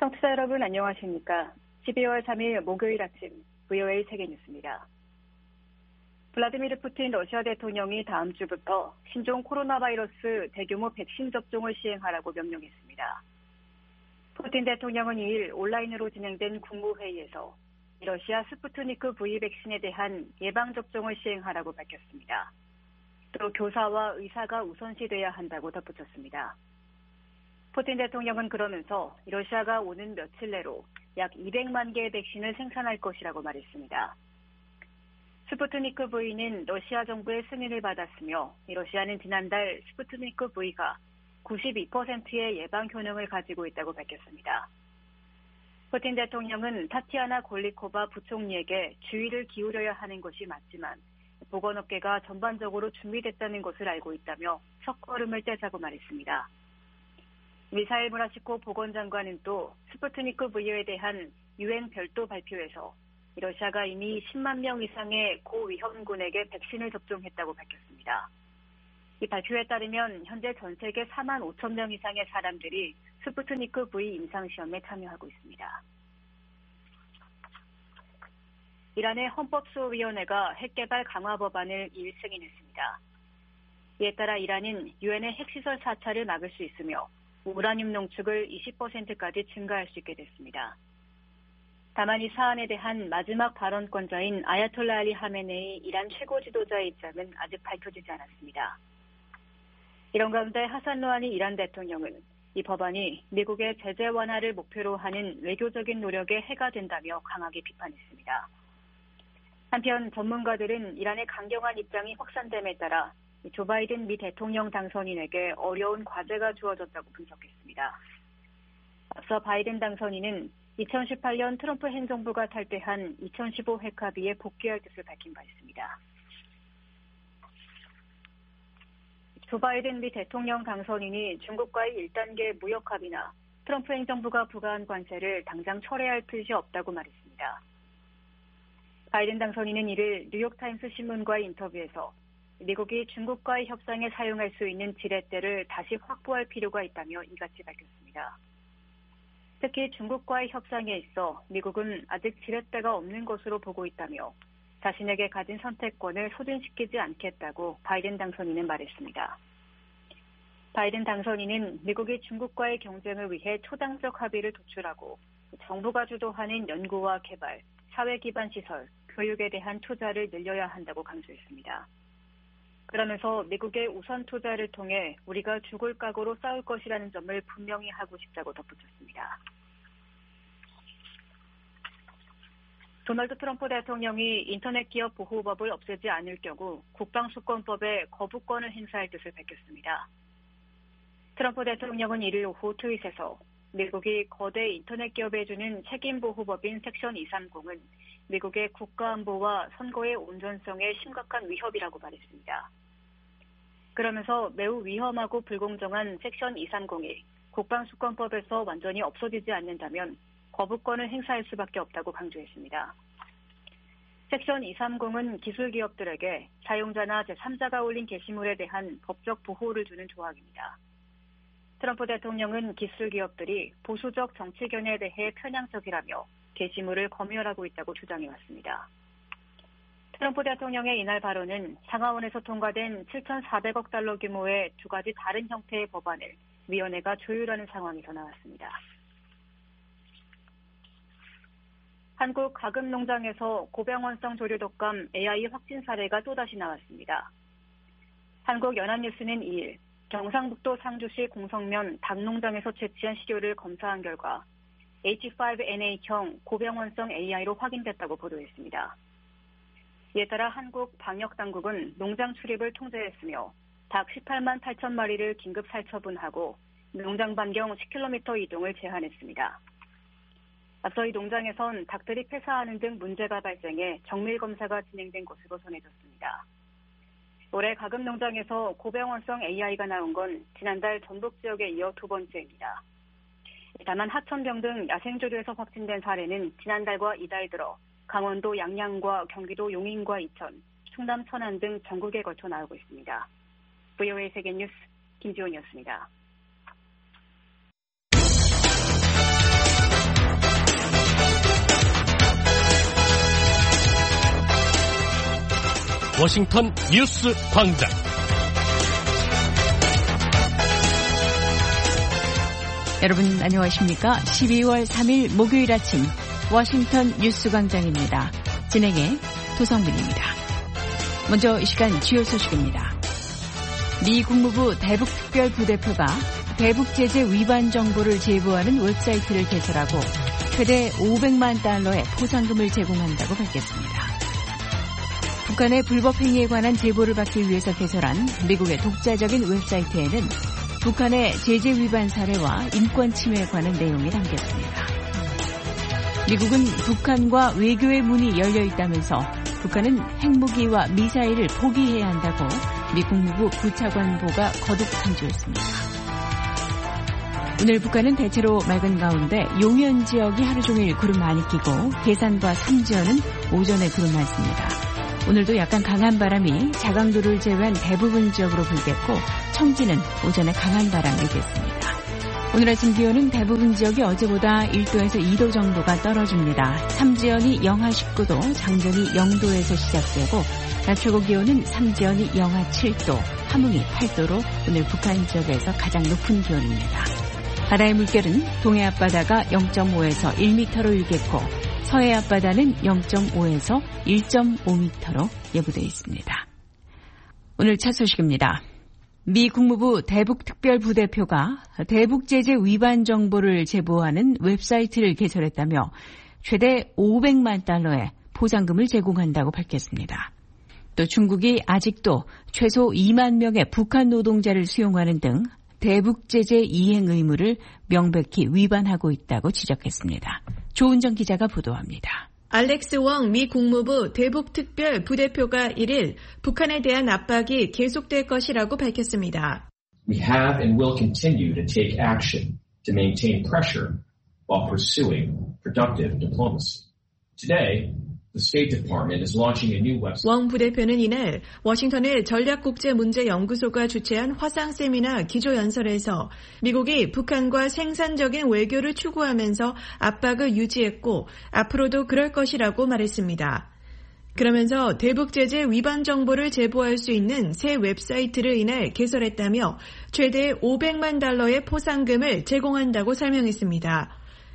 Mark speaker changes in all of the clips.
Speaker 1: 청취자 여러분 안녕하십니까? 12월 3일 목요일 아침 VOA 세계뉴스입니다. 블라디미르 푸틴 러시아 대통령이 다음 주부터 신종 코로나 바이러스 대규모 백신 접종을 시행하라고 명령했습니다. 푸틴 대통령은 2일 온라인으로 진행된 국무회의에서 러시아 스푸트니크 V 백신에 대한 예방접종을 시행하라고 밝혔습니다. 또 교사와 의사가 우선시돼야 한다고 덧붙였습니다. 푸틴 대통령은 그러면서 러시아가 오는 며칠 내로 약 200만 개의 백신을 생산할 것이라고 말했습니다. 스푸트니크 V는 러시아 정부의 승인을 받았으며 러시아는 지난달 스푸트니크 V가 92%의 예방 효능을 가지고 있다고 밝혔습니다. 푸틴 대통령은 타티아나 골리코바 부총리에게 주의를 기울여야 하는 것이 맞지만 보건업계가 전반적으로 준비됐다는 것을 알고 있다며 첫걸음을 떼자고 말했습니다. 미사일 무라시코 보건장관은 또 스푸트니크 V에 대한 유엔 별도 발표에서 러시아가 이미 10만 명 이상의 고위험군에게 백신을 접종했다고 밝혔습니다. 이 발표에 따르면 현재 전 세계 4만 5천 명 이상의 사람들이 스푸트니크 V 임상시험에 참여하고 있습니다. 이란의 헌법수호위원회가 핵개발 강화 법안을 2일 승인했습니다. 이에 따라 이란은 유엔의 핵시설 사찰을 막을 수 있으며 우라늄 농축을 20%까지 증가할 수 있게 됐습니다. 다만 이 사안에 대한 마지막 발언권자인 아야톨라 알리 하메네이 이란 최고 지도자의 입장은 아직 밝혀지지 않았습니다. 이런 가운데 하산 루하니 이란 대통령은 이 법안이 미국의 제재 완화를 목표로 하는 외교적인 노력에 해가 된다며 강하게 비판했습니다. 한편 전문가들은 이란의 강경한 입장이 확산됨에 따라 조 바이든 미 대통령 당선인에게 어려운 과제가 주어졌다고 분석했습니다. 앞서 바이든 당선인은 2018년 트럼프 행정부가 탈퇴한 2015 핵합의에 복귀할 뜻을 밝힌 바 있습니다. 조 바이든 미 대통령 당선인이 중국과의 1단계 무역 합의나 트럼프 행정부가 부과한 관세를 당장 철회할 뜻이 없다고 말했습니다. 바이든 당선인은 이를 뉴욕타임스 신문과의 인터뷰에서 미국이 중국과의 협상에 사용할 수 있는 지렛대를 다시 확보할 필요가 있다며 이같이 밝혔습니다. 특히 중국과의 협상에 있어 미국은 아직 지렛대가 없는 것으로 보고 있다며 자신에게 가진 선택권을 소진시키지 않겠다고 바이든 당선인은 말했습니다. 바이든 당선인은 미국이 중국과의 경쟁을 위해 초당적 합의를 도출하고 정부가 주도하는 연구와 개발, 사회 기반 시설, 교육에 대한 투자를 늘려야 한다고 강조했습니다. 그러면서 미국의 우선 투자를 통해 우리가 죽을 각오로 싸울 것이라는 점을 분명히 하고 싶다고 덧붙였습니다. 도널드 트럼프 대통령이 인터넷 기업 보호법을 없애지 않을 경우 국방수권법에 거부권을 행사할 뜻을 밝혔습니다. 트럼프 대통령은 1일 오후 트윗에서 미국이 거대 인터넷 기업에 주는 책임보호법인 섹션 230은 미국의 국가안보와 선거의 온전성에 심각한 위협이라고 말했습니다. 그러면서 매우 위험하고 불공정한 섹션 230이 국방수권법에서 완전히 없어지지 않는다면 거부권을 행사할 수밖에 없다고 강조했습니다. 섹션 230은 기술기업들에게 사용자나 제3자가 올린 게시물에 대한 법적 보호를 주는 조항입니다. 트럼프 대통령은 기술기업들이 보수적 정치견에 대해 편향적이라며 게시물을 검열하고 있다고 주장해왔습니다. 트럼프 대통령의 이날 발언은 상하원에서 통과된 7,400억 달러 규모의 두 가지 다른 형태의 법안을 위원회가 조율하는 상황에서 나왔습니다. 한국 가금농장에서 고병원성 조류 독감 AI 확진 사례가 또다시 나왔습니다. 한국연합뉴스는 2일 경상북도 상주시 공성면 닭농장에서 채취한 시료를 검사한 결과 H5N8형 고병원성 AI로 확인됐다고 보도했습니다. 이에 따라 한국 방역당국은 농장 출입을 통제했으며 닭 18만 8천 마리를 긴급 살처분하고 농장 반경 10km 이동을 제한했습니다. 앞서 이 농장에선 닭들이 폐사하는 등 문제가 발생해 정밀검사가 진행된 것으로 전해졌습니다. 올해 가금농장에서 고병원성 AI가 나온 건 지난달 전북 지역에 이어 두 번째입니다. 다만 하천병 등 야생조류에서 확진된 사례는 지난달과 이달 들어 강원도 양양과 경기도 용인과 이천, 충남 천안 등 전국에 걸쳐 나오고 있습니다. VOA 세계뉴스 김지원이었습니다.
Speaker 2: 워싱턴 뉴스 광장.
Speaker 3: 여러분 안녕하십니까? 12월 3일 목요일 아침 워싱턴 뉴스 광장입니다. 진행의 도성빈입니다. 먼저 이 시간 주요 소식입니다. 미 국무부 대북특별부대표가 대북 제재 위반 정보를 제보하는 웹사이트를 개설하고 최대 500만 달러의 포상금을 제공한다고 밝혔습니다. 북한의 불법 행위에 관한 제보를 받기 위해서 개설한 미국의 독자적인 웹사이트에는 북한의 제재 위반 사례와 인권 침해에 관한 내용이 담겼습니다. 미국은 북한과 외교의 문이 열려 있다면서 북한은 핵무기와 미사일을 포기해야 한다고 미 국무부 부차관보가 거듭 강조했습니다. 오늘 북한은 대체로 맑은 가운데 용현 지역이 하루 종일 구름 많이 끼고 계산과 삼지연은 오전에 구름 많습니다. 오늘도 약간 강한 바람이 자강도를 제외한 대부분 지역으로 불겠고 청지는 오전에 강한 바람이 일겠습니다. 오늘 아침 기온은 대부분 지역이 어제보다 1도에서 2도 정도가 떨어집니다. 삼지연이 영하 19도, 장전이 0도에서 시작되고 낮 최고 기온은 삼지연이 영하 7도, 함흥이 8도로 오늘 북한 지역에서 가장 높은 기온입니다. 바다의 물결은 동해 앞바다가 0.5에서 1m로 일겠고 서해 앞바다는 0.5에서 1.5m로 예보되어 있습니다. 오늘 첫 소식입니다. 미 국무부 대북특별부대표가 대북제재 위반 정보를 제보하는 웹사이트를 개설했다며 최대 500만 달러의 포상금을 제공한다고 밝혔습니다. 또 중국이 아직도 최소 2만 명의 북한 노동자를 수용하는 등 대북제재 이행 의무를 명백히 위반하고 있다고 지적했습니다. 조은정 기자가 보도합니다.
Speaker 4: 알렉스 웡 미 국무부 대북특별 부대표가 1일 북한에 대한 압박이 계속될 것이라고 밝혔습니다.
Speaker 5: We have and will continue to take action to maintain pressure while pursuing productive diplomacy. Today, the State Department is launching a new website.
Speaker 4: 웡 부대표는 이날 워싱턴의 전략국제문제연구소가 주최한 화상 세미나 기조연설에서 미국이 북한과 생산적인 외교를 추구하면서 압박을 유지했고 앞으로도 그럴 것이라고 말했습니다. 그러면서 대북제재 위반 정보를 제보할 수 있는 새 웹사이트를 이날 개설했다며 최대 500만 달러의 포상금을 제공한다고 설명했습니다.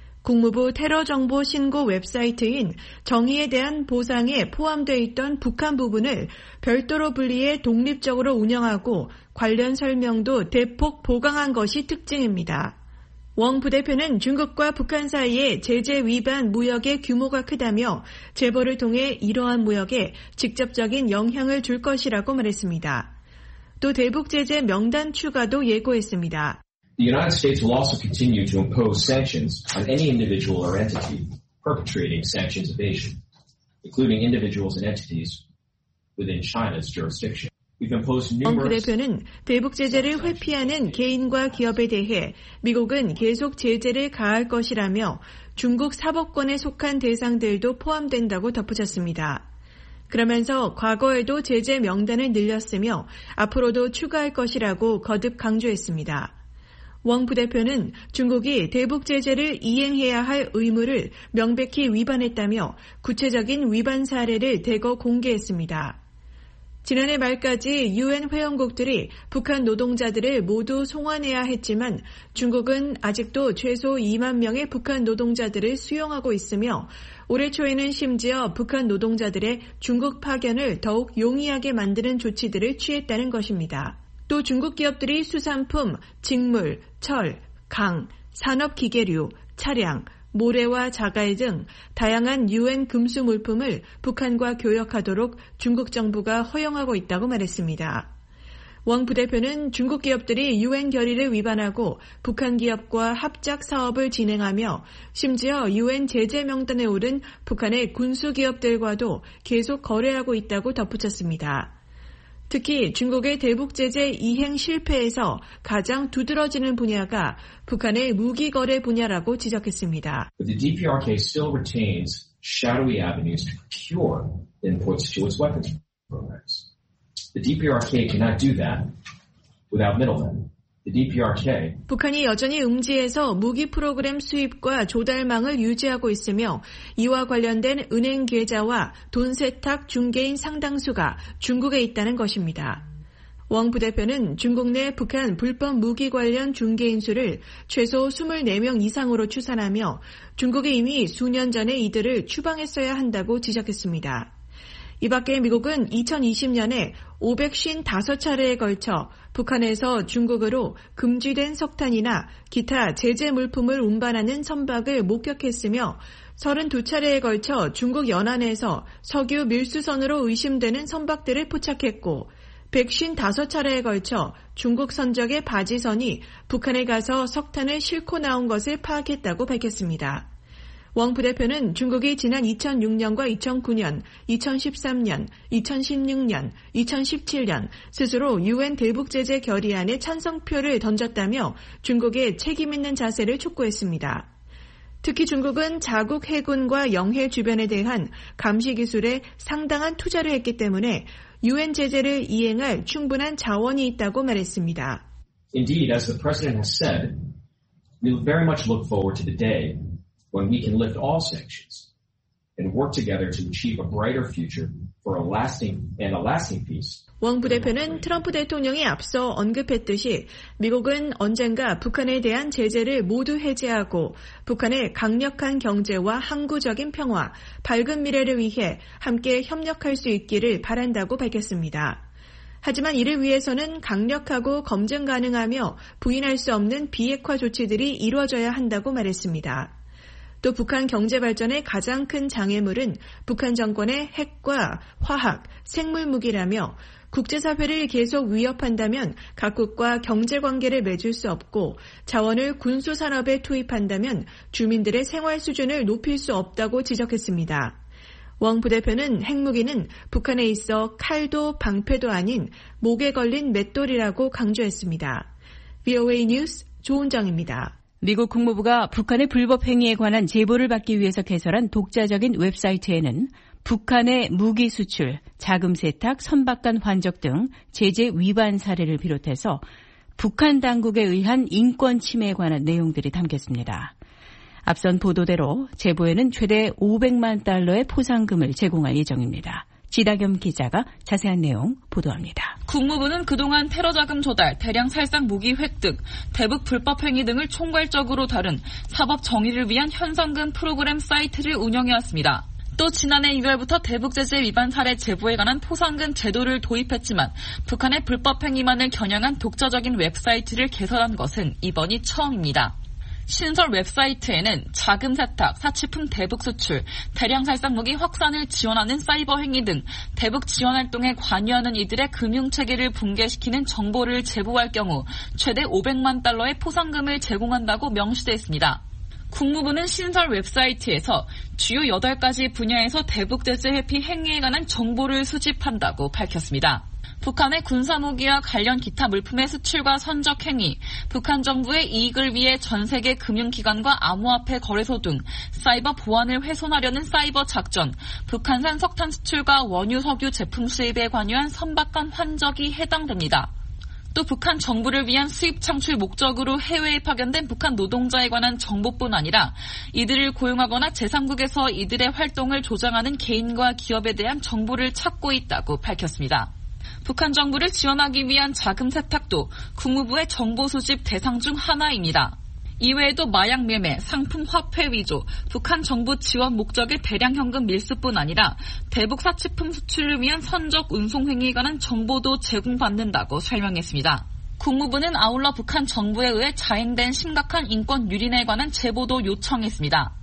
Speaker 4: 국무부 테러 정보 신고 웹사이트인 정의에 대한 보상에 포함되어 있던 북한 부분을 별도로 분리해 독립적으로 운영하고 관련 설명도 대폭 보강한 것이 특징입니다. 웡 부대표는 중국과 북한 사이의 제재 위반 무역의 규모가 크다며 제보를 통해 이러한 무역에 직접적인 영향을 줄 것이라고 말했습니다. 또 대북 제재 명단 추가도 예고했습니다.
Speaker 5: The United States will also continue to impose sanctions on any individual or entity perpetrating sanctions evasion, including individuals and entities within China's jurisdiction. We've imposed
Speaker 4: numerous... 웡 부대표는 대북 제재를 회피하는 개인과 기업에 대해 미국은 계속 제재를 가할 것이라며 중국 사법권에 속한 대상들도 포함된다고 덧붙였습니다. 그러면서 과거에도 제재 명단을 늘렸으며 앞으로도 추가할 것이라고 거듭 강조했습니다. 웡 부대표는 중국이 대북 제재를 이행해야 할 의무를 명백히 위반했다며 구체적인 위반 사례를 대거 공개했습니다. 지난해 말까지 유엔 회원국들이 북한 노동자들을 모두 송환해야 했지만 중국은 아직도 최소 2만 명의 북한 노동자들을 수용하고 있으며 올해 초에는 심지어 북한 노동자들의 중국 파견을 더욱 용이하게 만드는 조치들을 취했다는 것입니다. 또 중국 기업들이 수산품, 직물, 철, 강, 산업기계류, 차량, 모래와 자갈 등 다양한 유엔 금수 물품을 북한과 교역하도록 중국 정부가 허용하고 있다고 말했습니다. 웡 부대표는 중국 기업들이 유엔 결의를 위반하고 북한 기업과 합작 사업을 진행하며 심지어 유엔 제재 명단에 오른 북한의 군수 기업들과도 계속 거래하고 있다고 덧붙였습니다. 특히 중국의 대북 제재 이행 실패에서 가장 두드러지는 분야가 북한의 무기 거래 분야라고 지적했습니다.
Speaker 5: But the DPRK still retains shadowy avenues to procure inputs to its weapons programs. The DPRK cannot do that without middlemen. The DPRK
Speaker 4: 북한이 여전히 음지에서 무기 프로그램 수입과 조달망을 유지하고 있으며 이와 관련된 은행 계좌와 돈 세탁 중개인 상당수가 중국에 있다는 것입니다. 웡 부대표는 중국 내 북한 불법 무기 관련 중개인 수를 최소 24명 이상으로 추산하며 중국이 이미 수년 전에 이들을 추방했어야 한다고 지적했습니다. 이 밖에 미국은 2020년에 555차례에 걸쳐 북한에서 중국으로 금지된 석탄이나 기타 제재 물품을 운반하는 선박을 목격했으며 32차례에 걸쳐 중국 연안에서 석유 밀수선으로 의심되는 선박들을 포착했고 155차례에 걸쳐 중국 선적의 바지선이 북한에 가서 석탄을 싣고 나온 것을 파악했다고 밝혔습니다. 웡 부대표는 중국이 지난 2006년과 2009년, 2013년, 2016년, 2017년 스스로 UN 대북제재 결의안에 찬성표를 던졌다며 중국의 책임 있는 자세를 촉구했습니다. 특히 중국은 자국 해군과 영해 주변에 대한 감시 기술에 상당한 투자를 했기 때문에 UN 제재를 이행할 충분한 자원이 있다고 말했습니다.
Speaker 5: Indeed, as the President has said, we very much look forward to the day when we can lift all sanctions and work together to achieve a brighter future for a lasting peace.
Speaker 4: 웡 부대표는 트럼프 대통령이 앞서 언급했듯이 미국은 언젠가 북한에 대한 제재를 모두 해제하고 북한의 강력한 경제와 항구적인 평화, 밝은 미래를 위해 함께 협력할 수 있기를 바란다고 밝혔습니다. 하지만 이를 위해서는 강력하고 검증 가능하며 부인할 수 없는 비핵화 조치들이 이루어져야 한다고 말했습니다. 또 북한 경제 발전의 가장 큰 장애물은 북한 정권의 핵과 화학, 생물 무기라며 국제사회를 계속 위협한다면 각국과 경제관계를 맺을 수 없고 자원을 군수산업에 투입한다면 주민들의 생활 수준을 높일 수 없다고 지적했습니다. 웡 부대표는 핵무기는 북한에 있어 칼도 방패도 아닌 목에 걸린 맷돌이라고 강조했습니다. VOA 뉴스 조은정입니다.
Speaker 3: 미국 국무부가 북한의 불법 행위에 관한 제보를 받기 위해서 개설한 독자적인 웹사이트에는 북한의 무기 수출, 자금 세탁, 선박간 환적 등 제재 위반 사례를 비롯해서 북한 당국에 의한 인권 침해에 관한 내용들이 담겼습니다. 앞선 보도대로 제보에는 최대 500만 달러의 포상금을 제공할 예정입니다. 지다겸 기자가 자세한 내용 보도합니다.
Speaker 6: 국무부는 그동안 테러 자금 조달, 대량 살상 무기 획득, 대북 불법 행위 등을 총괄적으로 다룬 사법 정의를 위한 현상금 프로그램 사이트를 운영해왔습니다. 또 지난해 2월부터 대북 제재 위반 사례 제보에 관한 포상금 제도를 도입했지만 북한의 불법 행위만을 겨냥한 독자적인 웹사이트를 개설한 것은 이번이 처음입니다. 신설 웹사이트에는 자금 세탁, 사치품 대북 수출, 대량 살상 무기 확산을 지원하는 사이버 행위 등 대북 지원 활동에 관여하는 이들의 금융체계를 붕괴시키는 정보를 제보할 경우 최대 500만 달러의 포상금을 제공한다고 명시되어 있습니다. 국무부는 신설 웹사이트에서 주요 8가지 분야에서 대북 제재 회피 행위에 관한 정보를 수집한다고 밝혔습니다. 북한의 군사무기와 관련 기타 물품의 수출과 선적 행위, 북한 정부의 이익을 위해 전 세계 금융기관과 암호화폐 거래소 등 사이버 보안을 훼손하려는 사이버 작전, 북한산 석탄 수출과 원유 석유 제품 수입에 관여한 선박간 환적이 해당됩니다. 또 북한 정부를 위한 수입 창출 목적으로 해외에 파견된 북한 노동자에 관한 정보뿐 아니라 이들을 고용하거나 제3국에서 이들의 활동을 조장하는 개인과 기업에 대한 정보를 찾고 있다고 밝혔습니다. 북한 정부를 지원하기 위한 자금 세탁도 국무부의 정보 수집 대상 중 하나입니다. 이외에도 마약 매매, 상품 화폐 위조, 북한 정부 지원 목적의 대량 현금 밀수뿐 아니라 대북 사치품 수출을 위한 선적 운송 행위에 관한 정보도 제공받는다고 설명했습니다. 국무부는 아울러 북한 정부에 의해 자행된 심각한 인권 유린에 관한 제보도 요청했습니다.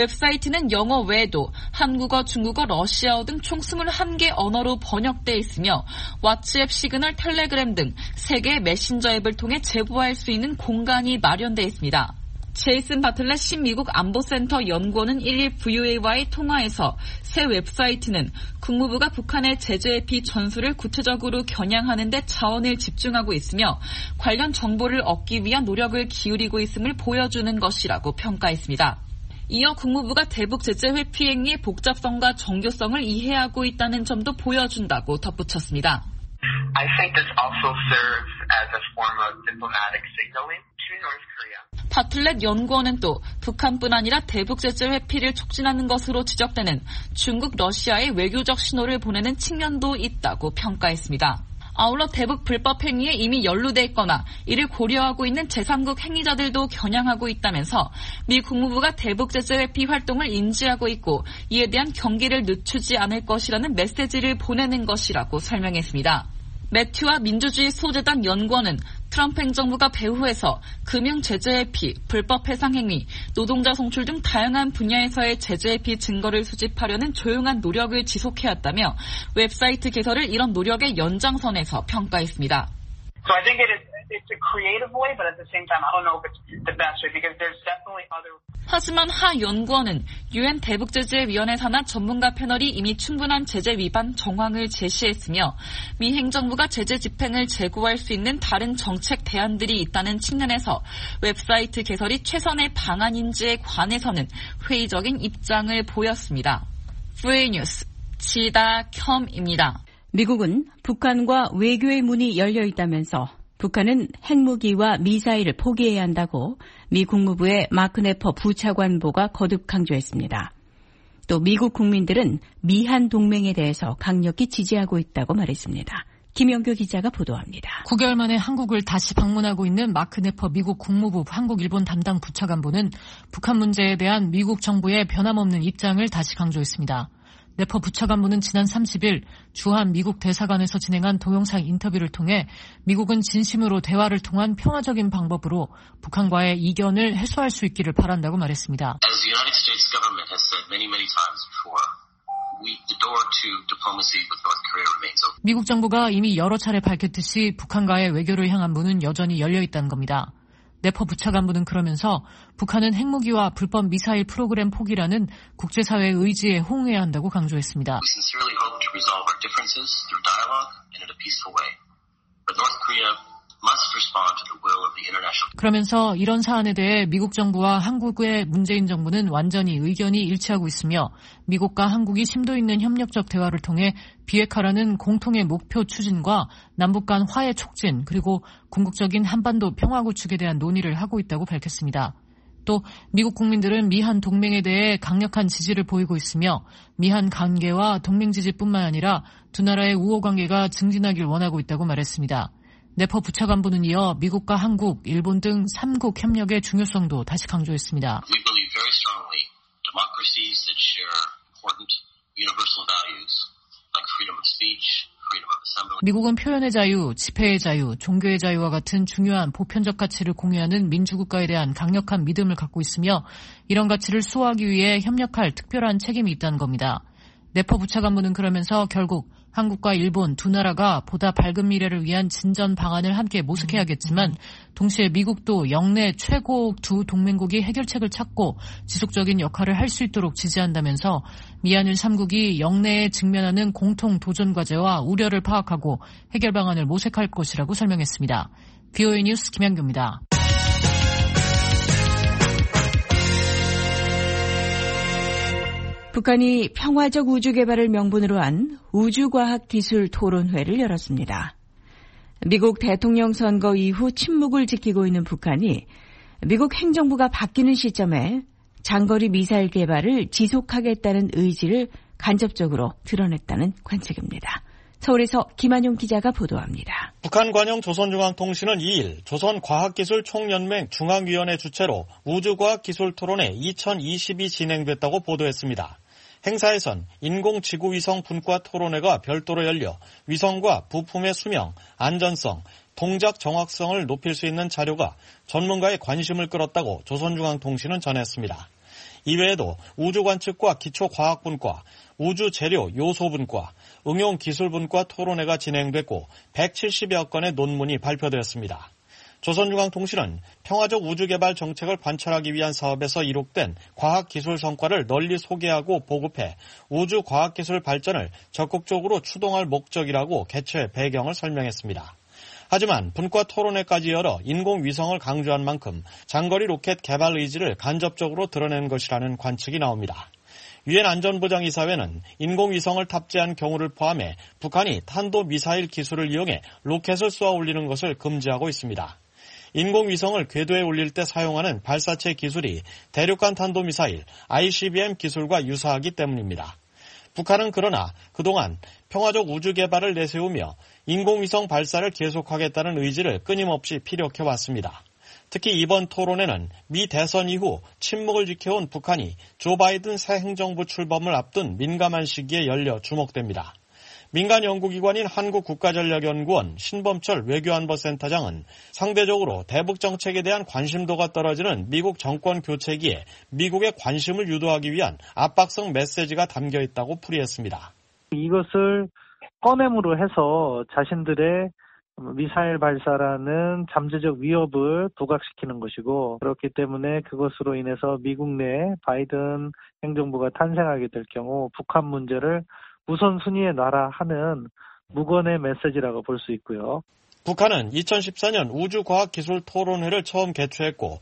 Speaker 6: 웹사이트는 영어 외에도 한국어, 중국어, 러시아어 등 총 21개 언어로 번역돼 있으며 왓츠앱, 시그널, 텔레그램 등 3개의 메신저 앱을 통해 제보할 수 있는 공간이 마련돼 있습니다. 제이슨 바틀렛 신미국 안보센터 연구원은 1일 VOA와의 통화에서 새 웹사이트는 국무부가 북한의 제재 회피 전술을 구체적으로 겨냥하는 데 자원을 집중하고 있으며 관련 정보를 얻기 위한 노력을 기울이고 있음을 보여주는 것이라고 평가했습니다. 이어 국무부가 대북 제재 회피 행위의 복잡성과 정교성을 이해하고 있다는 점도 보여준다고 덧붙였습니다.
Speaker 7: I think this also serves as a form of diplomatic signaling to North Korea.
Speaker 6: 바틀렛 연구원은 또 북한뿐 아니라 대북 제재 회피를 촉진하는 것으로 지적되는 중국, 러시아의 외교적 신호를 보내는 측면도 있다고 평가했습니다. 아울러 대북 불법 행위에 이미 연루돼 있거나 이를 고려하고 있는 제3국 행위자들도 겨냥하고 있다면서 미 국무부가 대북 제재 회피 활동을 인지하고 있고 이에 대한 경계를 늦추지 않을 것이라는 메시지를 보내는 것이라고 설명했습니다. 매튜와 민주주의 소재단 연구원은 트럼프 행정부가 배후에서 금융 제재 회피, 불법 해상 행위, 노동자 송출 등 다양한 분야에서의 제재 회피 증거를 수집하려는 조용한 노력을 지속해왔다며 웹사이트 개설을 이런 노력의 연장선에서 평가했습니다.
Speaker 7: So I think it's a creative way, but at the same time, I don't know if it's the best way because there's definitely other.
Speaker 6: 하지만 하 연구원은 유엔 대북제재위원회 산하 전문가 패널이 이미 충분한 제재 위반 정황을 제시했으며 미 행정부가 제재 집행을 제고할 수 있는 다른 정책 대안들이 있다는 측면에서 웹사이트 개설이 최선의 방안인지에 관해서는 회의적인 입장을 보였습니다. VOA 뉴스 지다켬입니다.
Speaker 3: 미국은 북한과 외교의 문이 열려 있다면서 북한은 핵무기와 미사일을 포기해야 한다고 미 국무부의 마크 네퍼 부차관보가 거듭 강조했습니다. 또 미국 국민들은 미한 동맹에 대해서 강력히 지지하고 있다고 말했습니다. 김영규 기자가 보도합니다.
Speaker 8: 9개월 만에 한국을 다시 방문하고 있는 마크 네퍼 미국 국무부 한국-일본 담당 부차관보는 북한 문제에 대한 미국 정부의 변함없는 입장을 다시 강조했습니다. 네퍼 부차관보는 지난 30일 주한 미국 대사관에서 진행한 동영상 인터뷰를 통해 미국은 진심으로 대화를 통한 평화적인 방법으로 북한과의 이견을 해소할 수 있기를 바란다고 말했습니다.
Speaker 9: As the United States government has said many times before, the door to diplomacy with North Korea remains open.
Speaker 8: 미국 정부가 이미 여러 차례 밝혔듯이 북한과의 외교를 향한 문은 여전히 열려 있다는 겁니다. 네퍼 부차관보는 그러면서 북한은 핵무기와 불법 미사일 프로그램 포기라는 국제사회의 의지에 호응해야 한다고 강조했습니다.
Speaker 9: We sincerely hope to resolve our differences through dialogue and in a peaceful way. But North Korea must respond to the will of the international.
Speaker 8: 그러면서 이런 사안에 대해 미국 정부와 한국의 문재인 정부는 완전히 의견이 일치하고 있으며 미국과 한국이 심도 있는 협력적 대화를 통해 비핵화라는 공통의 목표 추진과 남북 간 화해 촉진 그리고 궁극적인 한반도 평화 구축에 대한 논의를 하고 있다고 밝혔습니다. 또 미국 국민들은 미한 동맹에 대해 강력한 지지를 보이고 있으며 미한 관계와 동맹 지지뿐만 아니라 두 나라의 우호 관계가 증진하길 원하고 있다고 말했습니다. 네퍼 부차관보는 이어 미국과 한국, 일본 등 3국 협력의 중요성도 다시 강조했습니다.
Speaker 9: We believe very strongly democracies that share important universal values like freedom of speech, freedom of assembly.
Speaker 8: 미국은 표현의 자유, 집회의 자유, 종교의 자유와 같은 중요한 보편적 가치를 공유하는 민주국가에 대한 강력한 믿음을 갖고 있으며 이런 가치를 수호하기 위해 협력할 특별한 책임이 있다는 겁니다. 네퍼 부차관보는 그러면서 결국 한국과 일본 두 나라가 보다 밝은 미래를 위한 진전 방안을 함께 모색해야겠지만 동시에 미국도 영내 최고 두 동맹국이 해결책을 찾고 지속적인 역할을 할 수 있도록 지지한다면서 미한일 3국이 영내에 직면하는 공통 도전 과제와 우려를 파악하고 해결 방안을 모색할 것이라고 설명했습니다. VOA 뉴스 김양규입니다.
Speaker 3: 북한이 평화적 우주 개발을 명분으로 한 우주과학기술 토론회를 열었습니다. 미국 대통령 선거 이후 침묵을 지키고 있는 북한이 미국 행정부가 바뀌는 시점에 장거리 미사일 개발을 지속하겠다는 의지를 간접적으로 드러냈다는 관측입니다. 서울에서 김한용 기자가 보도합니다.
Speaker 10: 북한 관영 조선중앙통신은 2일 조선과학기술총연맹 중앙위원회 주최로 우주과학기술토론회 2020이 진행됐다고 보도했습니다. 행사에선 인공지구위성 분과 토론회가 별도로 열려 위성과 부품의 수명, 안전성, 동작 정확성을 높일 수 있는 자료가 전문가의 관심을 끌었다고 조선중앙통신은 전했습니다. 이외에도 우주관측과 기초과학분과, 우주재료 요소분과, 응용기술분과 토론회가 진행됐고 170여 건의 논문이 발표되었습니다. 조선중앙통신은 평화적 우주개발 정책을 관철하기 위한 사업에서 이룩된 과학기술 성과를 널리 소개하고 보급해 우주과학기술 발전을 적극적으로 추동할 목적이라고 개최 배경을 설명했습니다. 하지만 분과 토론회까지 열어 인공위성을 강조한 만큼 장거리 로켓 개발 의지를 간접적으로 드러낸 것이라는 관측이 나옵니다. 유엔 안전보장이사회는 인공위성을 탑재한 경우를 포함해 북한이 탄도미사일 기술을 이용해 로켓을 쏘아 올리는 것을 금지하고 있습니다. 인공위성을 궤도에 올릴 때 사용하는 발사체 기술이 대륙간 탄도미사일 ICBM 기술과 유사하기 때문입니다. 북한은 그러나 그동안 평화적 우주 개발을 내세우며 인공위성 발사를 계속하겠다는 의지를 끊임없이 피력해왔습니다. 특히 이번 토론회는 미 대선 이후 침묵을 지켜온 북한이 조 바이든 새 행정부 출범을 앞둔 민감한 시기에 열려 주목됩니다. 민간 연구기관인 한국국가전략연구원 신범철 외교안보센터장은 상대적으로 대북 정책에 대한 관심도가 떨어지는 미국 정권 교체기에 미국의 관심을 유도하기 위한 압박성 메시지가 담겨 있다고 풀이했습니다.
Speaker 11: 이것을 꺼냄으로 해서 자신들의 미사일 발사라는 잠재적 위협을 부각시키는 것이고, 그렇기 때문에 그것으로 인해서 미국 내 바이든 행정부가 탄생하게 될 경우 북한 문제를 우선순위에 놔라 하는 무건의 메시지라고 볼 수 있고요.
Speaker 10: 북한은 2014년 우주과학기술토론회를 처음 개최했고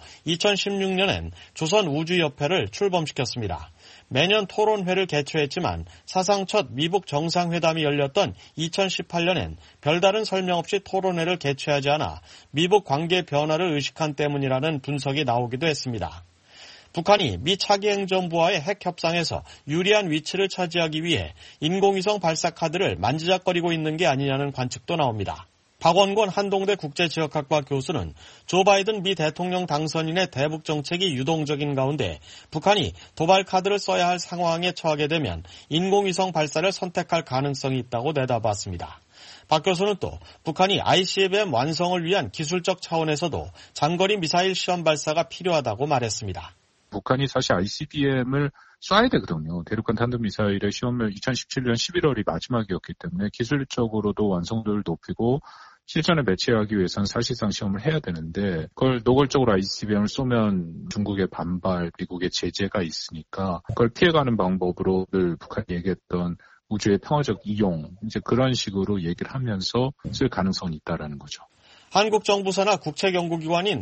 Speaker 10: 2016년엔 조선우주협회를 출범시켰습니다. 매년 토론회를 개최했지만 사상 첫 미북 정상회담이 열렸던 2018년엔 별다른 설명 없이 토론회를 개최하지 않아 미북 관계 변화를 의식한 때문이라는 분석이 나오기도 했습니다. 북한이 미 차기 행정부와의 핵 협상에서 유리한 위치를 차지하기 위해 인공위성 발사 카드를 만지작거리고 있는 게 아니냐는 관측도 나옵니다. 박원권 한동대 국제지역학과 교수는 조 바이든 미 대통령 당선인의 대북 정책이 유동적인 가운데 북한이 도발 카드를 써야 할 상황에 처하게 되면 인공위성 발사를 선택할 가능성이 있다고 내다봤습니다. 박 교수는 또 북한이 ICBM 완성을 위한 기술적 차원에서도 장거리 미사일 시험 발사가 필요하다고 말했습니다.
Speaker 12: 북한이 사실 ICBM을 쏴야 되거든요. 대륙간 탄도미사일의 시험을 2017년 11월이 마지막이었기 때문에 기술적으로도 완성도를 높이고 실전에 매치하기 위해서는 사실상 시험을 해야 되는데, 그걸 노골적으로 ICBM을 쏘면 중국의 반발, 미국의 제재가 있으니까 그걸 피해가는 방법으로 늘 북한이 얘기했던 우주의 평화적 이용, 이제 그런 식으로 얘기를 하면서 쓸 가능성이 있다라는 거죠.
Speaker 10: 한국 정부 산하 국책연구기관인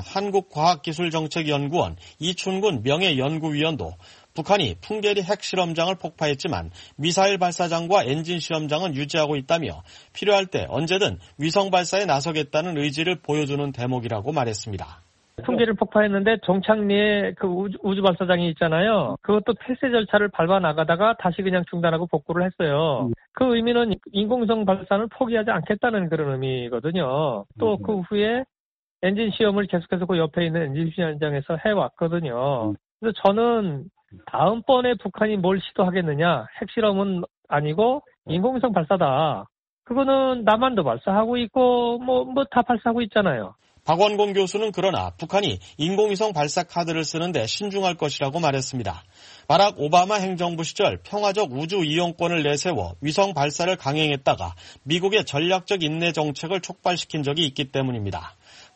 Speaker 10: 한국과학기술정책연구원 이춘근 명예연구위원도 북한이 풍계리 핵실험장을 폭파했지만 미사일 발사장과 엔진 시험장은 유지하고 있다며 필요할 때 언제든 위성 발사에 나서겠다는 의지를 보여주는 대목이라고 말했습니다.
Speaker 13: 풍계를 폭파했는데 정착리에 그 우주 발사장이 있잖아요. 그것도 폐쇄 절차를 밟아 나가다가 다시 그냥 중단하고 복구를 했어요. 그 의미는 인공위성 발사는 포기하지 않겠다는 그런 의미거든요. 또 그 후에 엔진 시험을 계속해서 그 옆에 있는 엔진 시험장에서 해왔거든요. 그래서 저는 다음번에 북한이 뭘 시도하겠느냐, 핵실험은 아니고 인공위성 발사다. 그거는 남한도 발사하고 있고 뭐 다 발사하고 있잖아요.
Speaker 10: 박원곤 교수는 그러나 북한이 인공위성 발사 카드를 쓰는데 신중할 것이라고 말했습니다. 바락 오바마 행정부 시절 평화적 우주 이용권을 내세워 위성 발사를 강행했다가 미국의 전략적 인내 정책을 촉발시킨 적이 있기 때문입니다.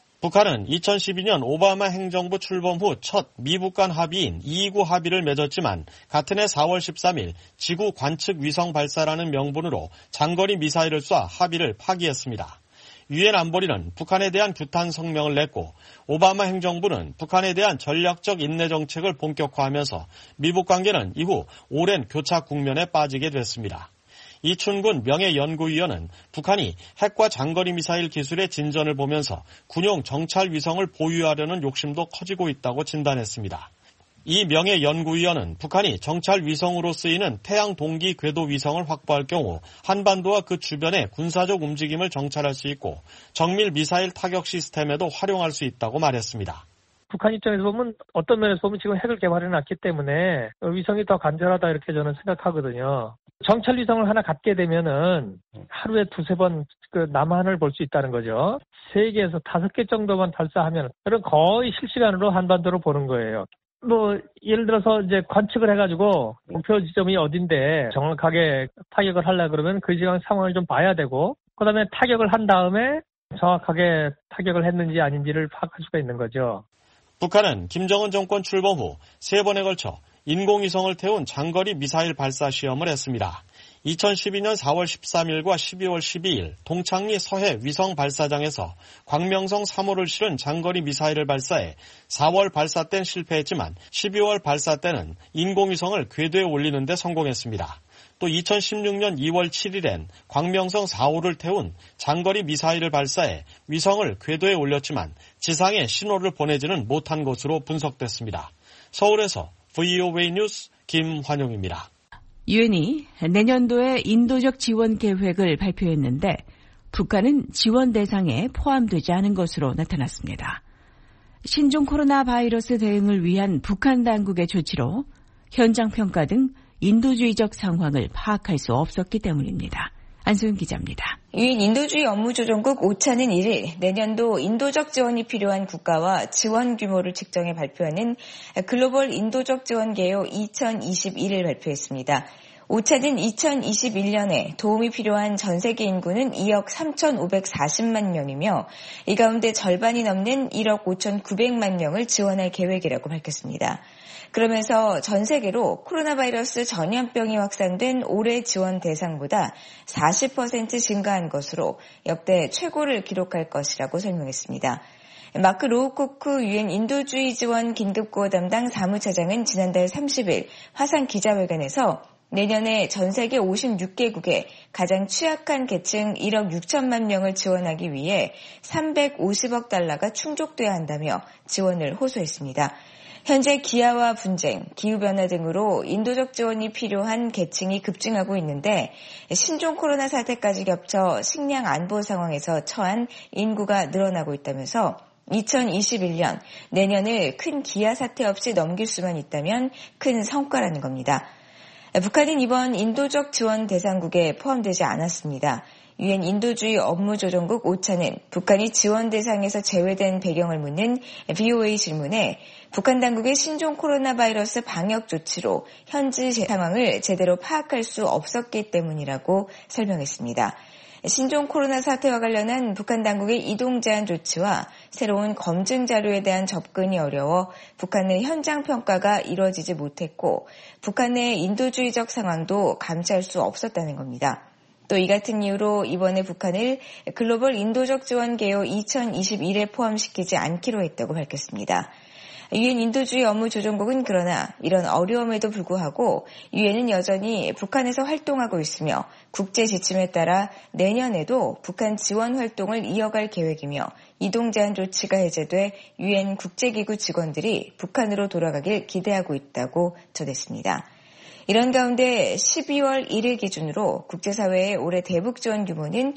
Speaker 10: 북한은 2012년 오바마 행정부 출범 후 첫 미북 간 합의인 229 합의를 맺었지만 같은 해 4월 13일 지구 관측 위성 발사라는 명분으로 장거리 미사일을 쏴 합의를 파기했습니다. 유엔 안보리는 북한에 대한 규탄 성명을 냈고 오바마 행정부는 북한에 대한 전략적 인내 정책을 본격화하면서 미북 관계는 이후 오랜 교착 국면에 빠지게 됐습니다. 이춘근 명예연구위원은 북한이 핵과 장거리 미사일 기술의 진전을 보면서 군용 정찰 위성을 보유하려는 욕심도 커지고 있다고 진단했습니다. 이 명예연구위원은 북한이 정찰 위성으로 쓰이는 태양 동기 궤도 위성을 확보할 경우 한반도와 그 주변의 군사적 움직임을 정찰할 수 있고 정밀 미사일 타격 시스템에도 활용할 수 있다고 말했습니다.
Speaker 13: 북한 입장에서 보면 어떤 면에서 보면 지금 핵을 개발해놨기 때문에 위성이 더 간절하다 이렇게 저는 생각하거든요. 정찰 위성을 하나 갖게 되면은 하루에 2-3번 그 남한을 볼 수 있다는 거죠. 3개에서 5개 정도만 발사하면 그럼 거의 실시간으로 한반도를 보는 거예요. 뭐 예를 들어서 이제 관측을 해가지고 목표 지점이 어딘데 정확하게 타격을 하려 그러면 그 시간 상황을 좀 봐야 되고 그다음에 타격을 한 다음에 정확하게 타격을 했는지 아닌지를 파악할 수가 있는 거죠.
Speaker 10: 북한은 김정은 정권 출범 후 3번에 걸쳐 인공위성을 태운 장거리 미사일 발사 시험을 했습니다. 2012년 4월 13일과 12월 12일 동창리 서해 위성 발사장에서 광명성 3호를 실은 장거리 미사일을 발사해 4월 발사 때는 실패했지만 12월 발사 때는 인공위성을 궤도에 올리는 데 성공했습니다. 또 2016년 2월 7일엔 광명성 4호를 태운 장거리 미사일을 발사해 위성을 궤도에 올렸지만 지상에 신호를 보내지는 못한 것으로 분석됐습니다. 서울에서 VOA 뉴스 김환용입니다.
Speaker 3: 유엔이 내년도에 인도적 지원 계획을 발표했는데 북한은 지원 대상에 포함되지 않은 것으로 나타났습니다. 신종 코로나 바이러스 대응을 위한 북한 당국의 조치로 현장 평가 등 인도주의적 상황을 파악할 수 없었기 때문입니다. 안소영 기자입니다.
Speaker 14: 유엔 인도주의 업무조정국 오차는 1일 내년도 인도적 지원이 필요한 국가와 지원 규모를 측정해 발표하는 글로벌 인도적 지원 개요 2021을 발표했습니다. 오차는 2021년에 도움이 필요한 전 세계 인구는 2억 3,540만 명이며 이 가운데 절반이 넘는 1억 5,900만 명을 지원할 계획이라고 밝혔습니다. 그러면서 전 세계로 코로나 바이러스 전염병이 확산된 올해 지원 대상보다 40% 증가한 것으로 역대 최고를 기록할 것이라고 설명했습니다. 마크 로우코크 유엔 인도주의 지원 긴급구호 담당 사무차장은 지난달 30일 화상 기자회견에서 내년에 전 세계 56개국에 가장 취약한 계층 1억 6천만 명을 지원하기 위해 350억 달러가 충족돼야 한다며 지원을 호소했습니다. 현재 기아와 분쟁, 기후변화 등으로 인도적 지원이 필요한 계층이 급증하고 있는데 신종 코로나 사태까지 겹쳐 식량 안보 상황에서 처한 인구가 늘어나고 있다면서 2021년 내년을 큰 기아 사태 없이 넘길 수만 있다면 큰 성과라는 겁니다. 북한은 이번 인도적 지원 대상국에 포함되지 않았습니다. 유엔 인도주의 업무조정국 오차는 북한이 지원 대상에서 제외된 배경을 묻는 VOA 질문에 북한 당국의 신종 코로나 바이러스 방역 조치로 현지 상황을 제대로 파악할 수 없었기 때문이라고 설명했습니다. 신종 코로나 사태와 관련한 북한 당국의 이동 제한 조치와 새로운 검증 자료에 대한 접근이 어려워 북한 내 현장 평가가 이루어지지 못했고 북한 내 인도주의적 상황도 감시할 수 없었다는 겁니다. 또 이 같은 이유로 이번에 북한을 글로벌 인도적 지원 개요 2021에 포함시키지 않기로 했다고 밝혔습니다. 유엔 인도주의 업무조정국은 그러나 이런 어려움에도 불구하고 유엔은 여전히 북한에서 활동하고 있으며 국제 지침에 따라 내년에도 북한 지원 활동을 이어갈 계획이며 이동 제한 조치가 해제돼 유엔 국제기구 직원들이 북한으로 돌아가길 기대하고 있다고 전했습니다. 이런 가운데 12월 1일 기준으로 국제사회의 올해 대북 지원 규모는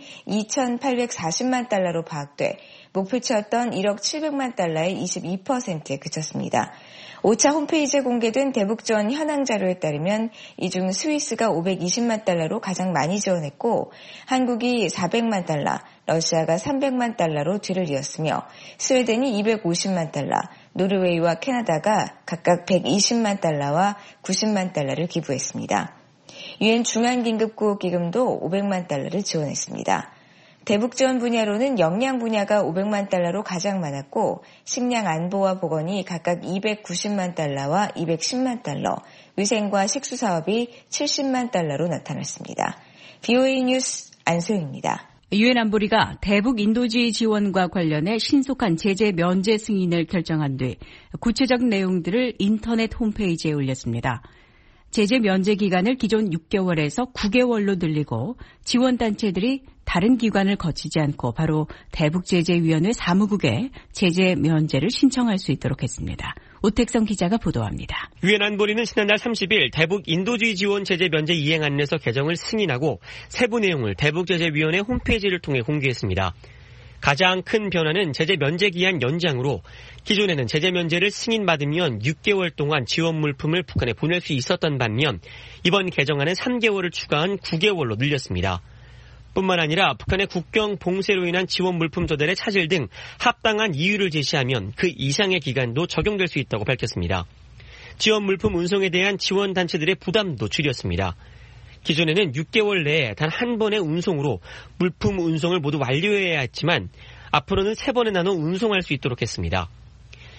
Speaker 14: 2,840만 달러로 파악돼 목표치였던 1억 700만 달러의 22%에 그쳤습니다. 오차 홈페이지에 공개된 대북 지원 현황 자료에 따르면 이 중 스위스가 520만 달러로 가장 많이 지원했고 한국이 400만 달러, 러시아가 300만 달러로 뒤를 이었으며 스웨덴이 250만 달러, 노르웨이와 캐나다가 각각 120만 달러와 90만 달러를 기부했습니다. 유엔 중앙긴급구호기금도 500만 달러를 지원했습니다. 대북 지원 분야로는 역량 분야가 500만 달러로 가장 많았고 식량 안보와 보건이 각각 290만 달러와 210만 달러, 위생과 식수 사업이 70만 달러로 나타났습니다. VOA 뉴스 안소영입니다.
Speaker 3: 유엔 안보리가 대북 인도주의 지원과 관련해 신속한 제재 면제 승인을 결정한 뒤 구체적 내용들을 인터넷 홈페이지에 올렸습니다. 제재 면제 기간을 기존 6개월에서 9개월로 늘리고 지원단체들이 다른 기관을 거치지 않고 바로 대북제재위원회 사무국에 제재 면제를 신청할 수 있도록 했습니다. 오택성 기자가 보도합니다.
Speaker 15: 유엔 안보리는 지난달 30일 대북 인도주의 지원 제재 면제 이행안에서 개정을 승인하고 세부 내용을 대북제재위원회 홈페이지를 통해 공개했습니다. 가장 큰 변화는 제재 면제 기한 연장으로 기존에는 제재 면제를 승인받으면 6개월 동안 지원 물품을 북한에 보낼 수 있었던 반면 이번 개정안은 3개월을 추가한 9개월로 늘렸습니다. 뿐만 아니라 북한의 국경 봉쇄로 인한 지원 물품 조달의 차질 등 합당한 이유를 제시하면 그 이상의 기간도 적용될 수 있다고 밝혔습니다. 지원 물품 운송에 대한 지원 단체들의 부담도 줄였습니다. 기존에는 6개월 내에 단 한 번의 운송으로 물품 운송을 모두 완료해야 했지만 앞으로는 3번에 나눠 운송할 수 있도록 했습니다.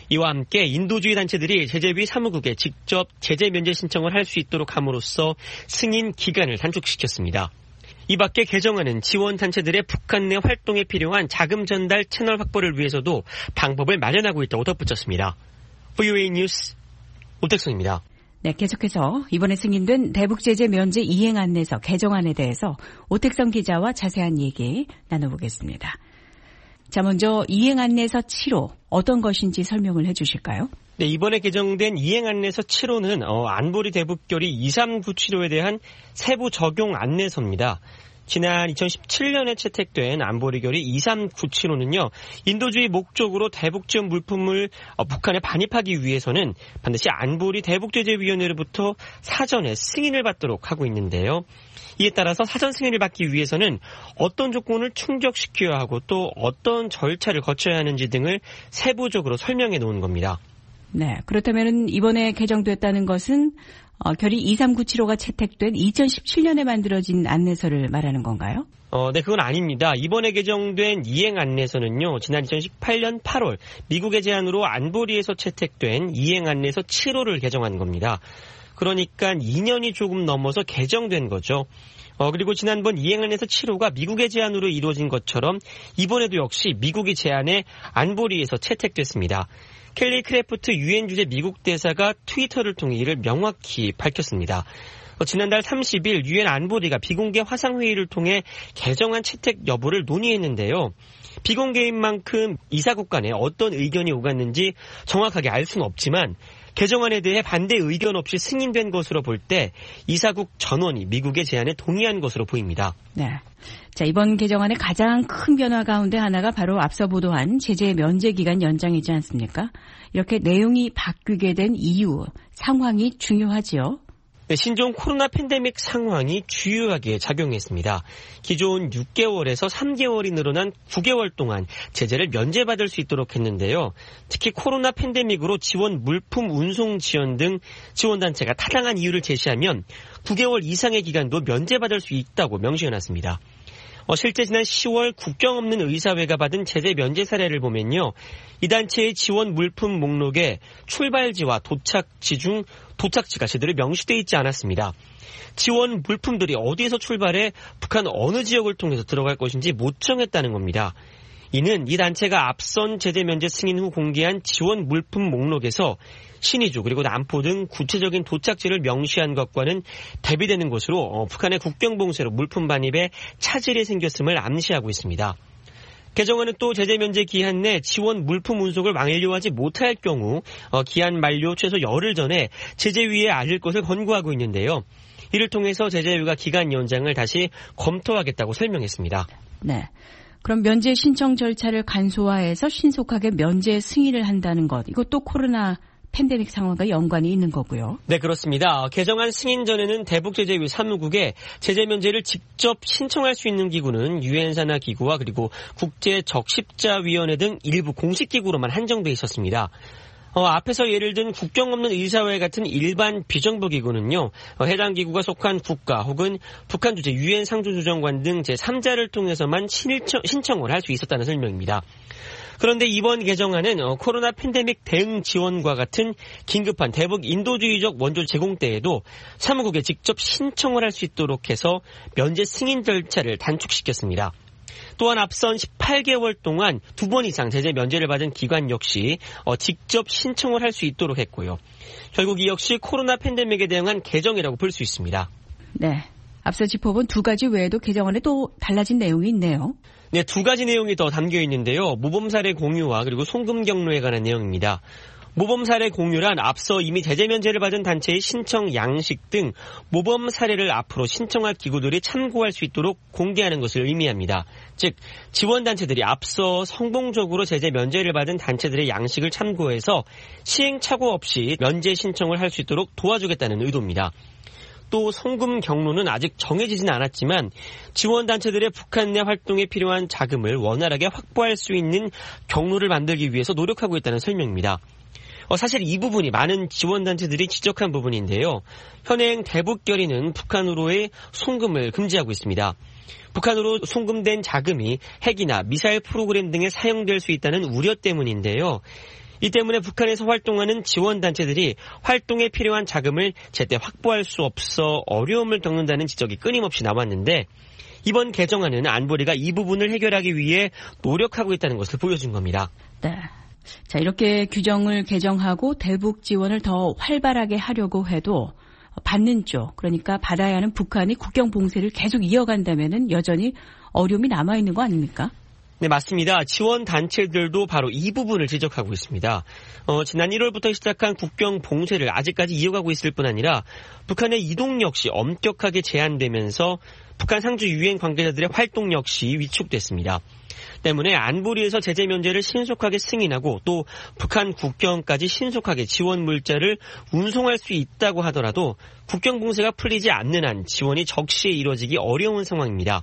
Speaker 15: 이와 함께 인도주의 단체들이 제재위 사무국에 직접 제재 면제 신청을 할 수 있도록 함으로써 승인 기간을 단축시켰습니다. 이 밖에 개정안은 지원 단체들의 북한 내 활동에 필요한 자금 전달 채널 확보를 위해서도 방법을 마련하고 있다고 덧붙였습니다. VOA 뉴스 오택성입니다.
Speaker 3: 네, 계속해서 이번에 승인된 대북제재 면제 이행 안내서 개정안에 대해서 오택성 기자와 자세한 얘기 나눠보겠습니다. 자, 먼저 이행 안내서 7호 어떤 것인지 설명을 해주실까요?
Speaker 15: 네, 이번에 개정된 이행 안내서 7호는 안보리 대북결의 2397호에 대한 세부 적용 안내서입니다. 지난 2017년에 채택된 안보리 결의 2397호는요. 인도주의 목적으로 대북 지원 물품을 북한에 반입하기 위해서는 반드시 안보리 대북제재위원회로부터 사전에 승인을 받도록 하고 있는데요. 이에 따라서 사전 승인을 받기 위해서는 어떤 조건을 충족시켜야 하고 또 어떤 절차를 거쳐야 하는지 등을 세부적으로 설명해 놓은 겁니다.
Speaker 3: 네, 그렇다면 이번에 개정됐다는 것은 결의 23975가 채택된 2017년에 만들어진 안내서를 말하는 건가요?
Speaker 15: 네, 그건 아닙니다. 이번에 개정된 이행 안내서는요, 지난 2018년 8월 미국의 제안으로 안보리에서 채택된 이행 안내서 7호를 개정한 겁니다. 그러니까 2년이 조금 넘어서 개정된 거죠. 그리고 지난번 이행 안내서 7호가 미국의 제안으로 이루어진 것처럼 이번에도 역시 미국이 제안해 안보리에서 채택됐습니다. 켈리 크래프트 유엔 주재 미국 대사가 트위터를 통해 이를 명확히 밝혔습니다. 지난달 30일 유엔 안보리가 비공개 화상회의를 통해 개정안 채택 여부를 논의했는데요. 비공개인 만큼 이사국 간에 어떤 의견이 오갔는지 정확하게 알 수는 없지만 개정안에 대해 반대 의견 없이 승인된 것으로 볼 때 이사국 전원이 미국의 제안에 동의한 것으로 보입니다.
Speaker 3: 네. 자, 이번 개정안의 가장 큰 변화 가운데 하나가 바로 앞서 보도한 제재 면제 기간 연장이지 않습니까? 이렇게 내용이 바뀌게 된 이유, 상황이 중요하지요.
Speaker 15: 네, 신종 코로나 팬데믹 상황이 주요하게 작용했습니다. 기존 6개월에서 3개월이 늘어난 9개월 동안 제재를 면제받을 수 있도록 했는데요. 특히 코로나 팬데믹으로 지원 물품 운송 지원 등 지원단체가 타당한 이유를 제시하면 9개월 이상의 기간도 면제받을 수 있다고 명시해놨습니다. 실제 지난 10월 국경 없는 의사회가 받은 제재 면제 사례를 보면요. 이 단체의 지원 물품 목록에 출발지와 도착지 중 도착지가 제대로 명시되어 있지 않았습니다. 지원 물품들이 어디에서 출발해 북한 어느 지역을 통해서 들어갈 것인지 못 정했다는 겁니다. 이는 이 단체가 앞선 제재 면제 승인 후 공개한 지원 물품 목록에서 신의주 그리고 남포 등 구체적인 도착지를 명시한 것과는 대비되는 것으로 북한의 국경 봉쇄로 물품 반입에 차질이 생겼음을 암시하고 있습니다. 개정안은 또 제재 면제 기한 내 지원 물품 운송을 완료하지 못할 경우 기한 만료 최소 열흘 전에 제재위에 알릴 것을 권고하고 있는데요. 이를 통해서 제재위가 기간 연장을 다시 검토하겠다고 설명했습니다.
Speaker 3: 네. 그럼 면제 신청 절차를 간소화해서 신속하게 면제 승인을 한다는 것, 이것도 코로나 팬데믹 상황과 연관이 있는 거고요.
Speaker 15: 네, 그렇습니다. 개정안 승인 전에는 대북제재위 사무국에 제재 면제를 직접 신청할 수 있는 기구는 유엔 산하 기구와 그리고 국제적십자위원회 등 일부 공식 기구로만 한정돼 있었습니다. 앞에서 예를 든 국경 없는 의사회 같은 일반 비정부 기구는요, 해당 기구가 속한 국가 혹은 북한 주재 유엔 상주조정관 등 제3자를 통해서만 신청을 할 수 있었다는 설명입니다. 그런데 이번 개정안은 코로나 팬데믹 대응 지원과 같은 긴급한 대북 인도주의적 원조 제공 때에도 사무국에 직접 신청을 할 수 있도록 해서 면제 승인 절차를 단축시켰습니다. 또한 앞선 18개월 동안 2번 이상 제재 면제를 받은 기관 역시 직접 신청을 할 수 있도록 했고요. 결국 이 역시 코로나 팬데믹에 대응한 개정이라고 볼 수 있습니다.
Speaker 3: 네, 앞서 짚어본 두 가지 외에도 개정안에 또 달라진 내용이 있네요.
Speaker 15: 네, 두 가지 내용이 더 담겨 있는데요. 모범 사례 공유와 그리고 송금 경로에 관한 내용입니다. 모범 사례 공유란 앞서 이미 제재 면제를 받은 단체의 신청 양식 등 모범 사례를 앞으로 신청할 기구들이 참고할 수 있도록 공개하는 것을 의미합니다. 즉, 지원단체들이 앞서 성공적으로 제재 면제를 받은 단체들의 양식을 참고해서 시행착오 없이 면제 신청을 할 수 있도록 도와주겠다는 의도입니다. 또 송금 경로는 아직 정해지진 않았지만 지원단체들의 북한 내 활동에 필요한 자금을 원활하게 확보할 수 있는 경로를 만들기 위해서 노력하고 있다는 설명입니다. 사실 이 부분이 많은 지원단체들이 지적한 부분인데요. 현행 대북결의는 북한으로의 송금을 금지하고 있습니다. 북한으로 송금된 자금이 핵이나 미사일 프로그램 등에 사용될 수 있다는 우려 때문인데요. 이 때문에 북한에서 활동하는 지원단체들이 활동에 필요한 자금을 제때 확보할 수 없어 어려움을 겪는다는 지적이 끊임없이 나왔는데 이번 개정안은 안보리가 이 부분을 해결하기 위해 노력하고 있다는 것을 보여준 겁니다.
Speaker 3: 네. 자, 이렇게 규정을 개정하고 대북 지원을 더 활발하게 하려고 해도 받는 쪽, 그러니까 받아야 하는 북한이 국경 봉쇄를 계속 이어간다면은 여전히 어려움이 남아있는 거 아닙니까?
Speaker 15: 네, 맞습니다. 지원 단체들도 바로 이 부분을 지적하고 있습니다. 지난 1월부터 시작한 국경 봉쇄를 아직까지 이어가고 있을 뿐 아니라 북한의 이동 역시 엄격하게 제한되면서 북한 상주 유엔 관계자들의 활동 역시 위축됐습니다. 때문에 안보리에서 제재 면제를 신속하게 승인하고 또 북한 국경까지 신속하게 지원 물자를 운송할 수 있다고 하더라도 국경 봉쇄가 풀리지 않는 한 지원이 적시에 이루어지기 어려운 상황입니다.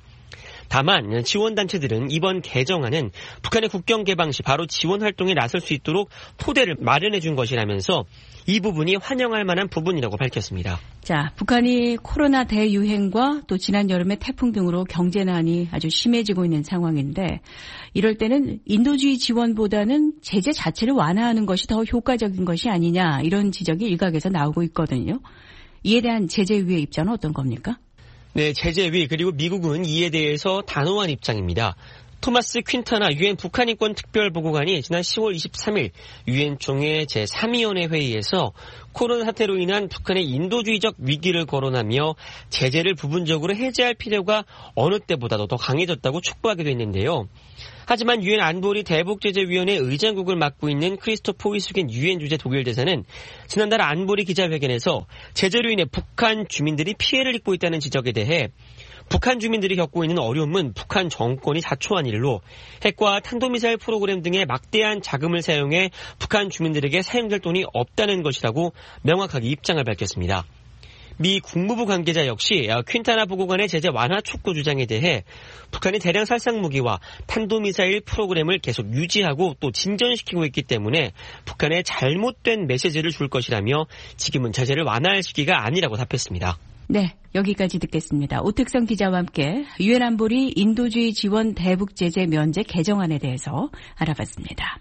Speaker 15: 다만 지원단체들은 이번 개정안은 북한의 국경 개방 시 바로 지원 활동에 나설 수 있도록 토대를 마련해 준 것이라면서 이 부분이 환영할 만한 부분이라고 밝혔습니다.
Speaker 3: 자, 북한이 코로나 대유행과 또 지난 여름의 태풍 등으로 경제난이 아주 심해지고 있는 상황인데 이럴 때는 인도주의 지원보다는 제재 자체를 완화하는 것이 더 효과적인 것이 아니냐 이런 지적이 일각에서 나오고 있거든요. 이에 대한 제재위의 입장은 어떤 겁니까?
Speaker 15: 네, 제재위 그리고 미국은 이에 대해서 단호한 입장입니다. 토마스 퀸타나 유엔 북한인권 특별보고관이 지난 10월 23일 유엔 총회 제3위원회 회의에서 코로나 사태로 인한 북한의 인도주의적 위기를 거론하며 제재를 부분적으로 해제할 필요가 어느 때보다도 더 강해졌다고 촉구하기도 했는데요. 하지만 유엔 안보리 대북제재위원회 의장국을 맡고 있는 크리스토퍼 위수겐 유엔 주재 독일 대사는 지난달 안보리 기자회견에서 제재로 인해 북한 주민들이 피해를 입고 있다는 지적에 대해 북한 주민들이 겪고 있는 어려움은 북한 정권이 자초한 일로 핵과 탄도미사일 프로그램 등의 막대한 자금을 사용해 북한 주민들에게 사용될 돈이 없다는 것이라고 명확하게 입장을 밝혔습니다. 미 국무부 관계자 역시 퀸타나 보고관의 제재 완화 촉구 주장에 대해 북한이 대량 살상 무기와 탄도미사일 프로그램을 계속 유지하고 또 진전시키고 있기 때문에 북한에 잘못된 메시지를 줄 것이라며 지금은 제재를 완화할 시기가 아니라고 답했습니다.
Speaker 3: 네, 여기까지 듣겠습니다. 오택성 기자와 함께 유엔 안보리 인도주의 지원 대북 제재 면제 개정안에 대해서 알아봤습니다.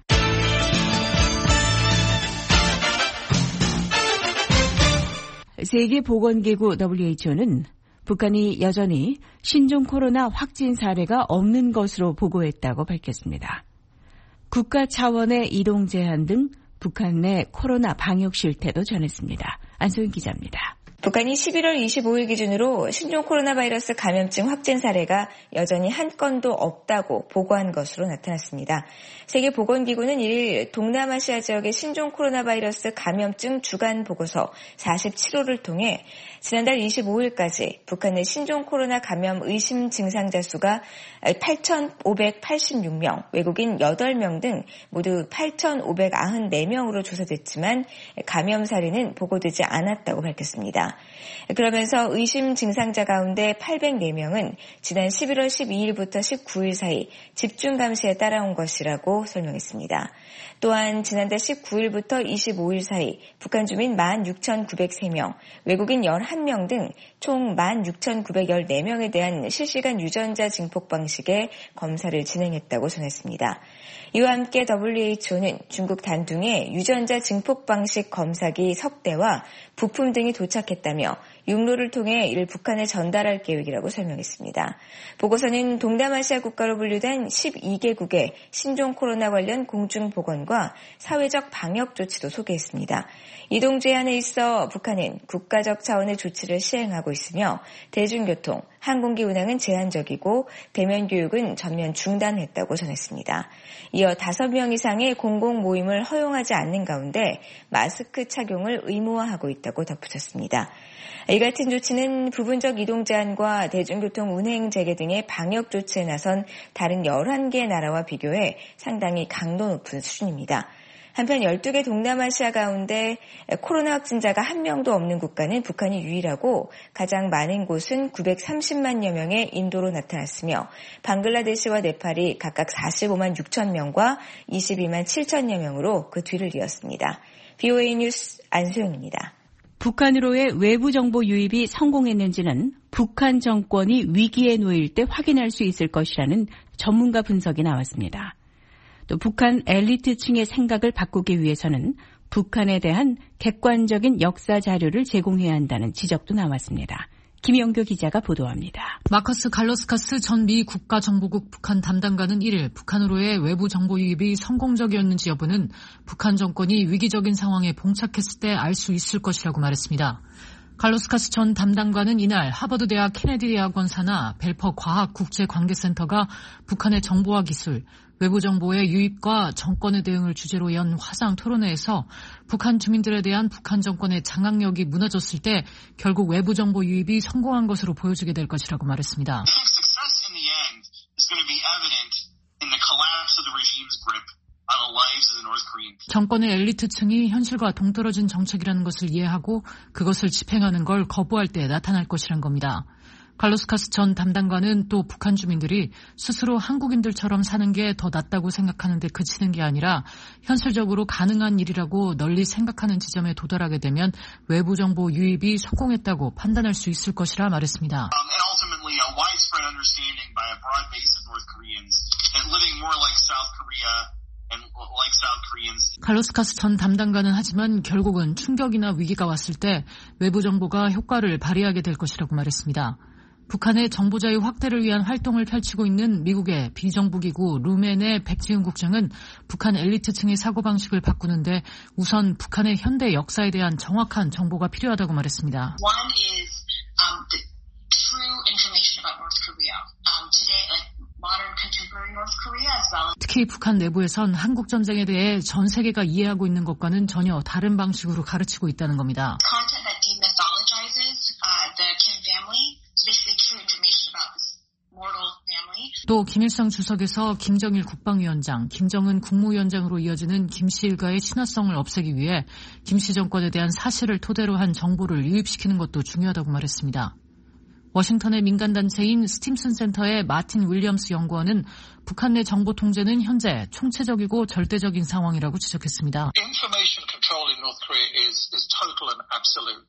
Speaker 3: 세계보건기구 WHO는 북한이 여전히 신종 코로나 확진 사례가 없는 것으로 보고했다고 밝혔습니다. 국가 차원의 이동 제한 등 북한 내 코로나 방역 실태도 전했습니다. 안소영 기자입니다.
Speaker 14: 북한이 11월 25일 기준으로 신종 코로나 바이러스 감염증 확진 사례가 여전히 한 건도 없다고 보고한 것으로 나타났습니다. 세계보건기구는 1일 동남아시아 지역의 신종 코로나 바이러스 감염증 주간 보고서 47호를 통해 지난달 25일까지 북한 내 신종 코로나 감염 의심 증상자 수가 8,586명, 외국인 8명 등 모두 8,594명으로 조사됐지만 감염 사례는 보고되지 않았다고 밝혔습니다. 그러면서 의심 증상자 가운데 804명은 지난 11월 12일부터 19일 사이 집중 감시에 따라온 것이라고 설명했습니다. 또한 지난달 19일부터 25일 사이 북한 주민 16,903명, 외국인 11명 등 총 16,914명에 대한 실시간 유전자 증폭 방식의 검사를 진행했다고 전했습니다. 이와 함께 WHO는 중국 단둥에 유전자 증폭 방식 검사기 석대와 부품 등이 도착했다며 육로를 통해 이를 북한에 전달할 계획이라고 설명했습니다. 보고서는 동남아시아 국가로 분류된 12개국의 신종 코로나 관련 공중보건과 사회적 방역 조치도 소개했습니다. 이동 제한에 있어 북한은 국가적 차원의 조치를 시행하고 있으며 대중교통, 항공기 운항은 제한적이고 대면 교육은 전면 중단했다고 전했습니다. 이어 5명 이상의 공공 모임을 허용하지 않는 가운데 마스크 착용을 의무화하고 있다고 덧붙였습니다. 이 같은 조치는 부분적 이동 제한과 대중교통 운행 재개 등의 방역 조치에 나선 다른 11개 나라와 비교해 상당히 강도 높은 수준입니다. 한편 12개 동남아시아 가운데 코로나 확진자가 한 명도 없는 국가는 북한이 유일하고 가장 많은 곳은 930만여 명의 인도로 나타났으며 방글라데시와 네팔이 각각 45만 6천 명과 22만 7천여 명으로 그 뒤를 이었습니다. BOA 뉴스 안소영입니다.
Speaker 3: 북한으로의 외부 정보 유입이 성공했는지는 북한 정권이 위기에 놓일 때 확인할 수 있을 것이라는 전문가 분석이 나왔습니다. 또 북한 엘리트층의 생각을 바꾸기 위해서는 북한에 대한 객관적인 역사 자료를 제공해야 한다는 지적도 나왔습니다. 김영교 기자가 보도합니다.
Speaker 8: 마커스 갈로스카스 전 미 국가정보국 북한 담당관은 1일 북한으로의 외부 정보 유입이 성공적이었는지 여부는 북한 정권이 위기적인 상황에 봉착했을 때 알 수 있을 것이라고 말했습니다. 갈로스카스 전 담당관은 이날 하버드 대학 케네디 대학원 산하 벨퍼 과학국제관계센터가 북한의 정보화 기술, 외부 정보의 유입과 정권의 대응을 주제로 연 화상 토론회에서 북한 주민들에 대한 북한 정권의 장악력이 무너졌을 때 결국 외부 정보 유입이 성공한 것으로 보여지게 될 것이라고 말했습니다. 정권의 엘리트층이 현실과 동떨어진 정책이라는 것을 이해하고 그것을 집행하는 걸 거부할 때 나타날 것이란 겁니다. 갈로스카스 전 담당관은 또 북한 주민들이 스스로 한국인들처럼 사는 게 더 낫다고 생각하는 데 그치는 게 아니라 현실적으로 가능한 일이라고 널리 생각하는 지점에 도달하게 되면 외부 정보 유입이 성공했다고 판단할 수 있을 것이라 말했습니다. 갈로스카스 전 담당관은 하지만 결국은 충격이나 위기가 왔을 때 외부 정보가 효과를 발휘하게 될 것이라고 말했습니다. 북한의 정보자유 확대를 위한 활동을 펼치고 있는 미국의 비정부기구 루멘의 백지훈 국장은 북한 엘리트층의 사고방식을 바꾸는데 우선 북한의 현대 역사에 대한 정확한 정보가 필요하다고 말했습니다.
Speaker 16: One is the true information about North Korea. Today, like modern contemporary North Korea as well.
Speaker 8: 특히 북한 내부에선 한국전쟁에 대해 전 세계가 이해하고 있는 것과는 전혀 다른 방식으로 가르치고 있다는 겁니다.
Speaker 16: Content that demythologizes the Kim family. Basically true information about this mortal family.
Speaker 8: 또 김일성 주석에서 김정일 국방위원장, 김정은 국무위원장으로 이어지는 김씨 일가의 친화성을 없애기 위해 김씨 정권에 대한 사실을 토대로 한 정보를 유입시키는 것도 중요하다고 말했습니다. 워싱턴의 민간단체인 스팀슨 센터의 마틴 윌리엄스 연구원은 북한 내 정보 통제는 현재 총체적이고 절대적인 상황이라고 지적했습니다.
Speaker 17: Information control in North Korea is total and absolute.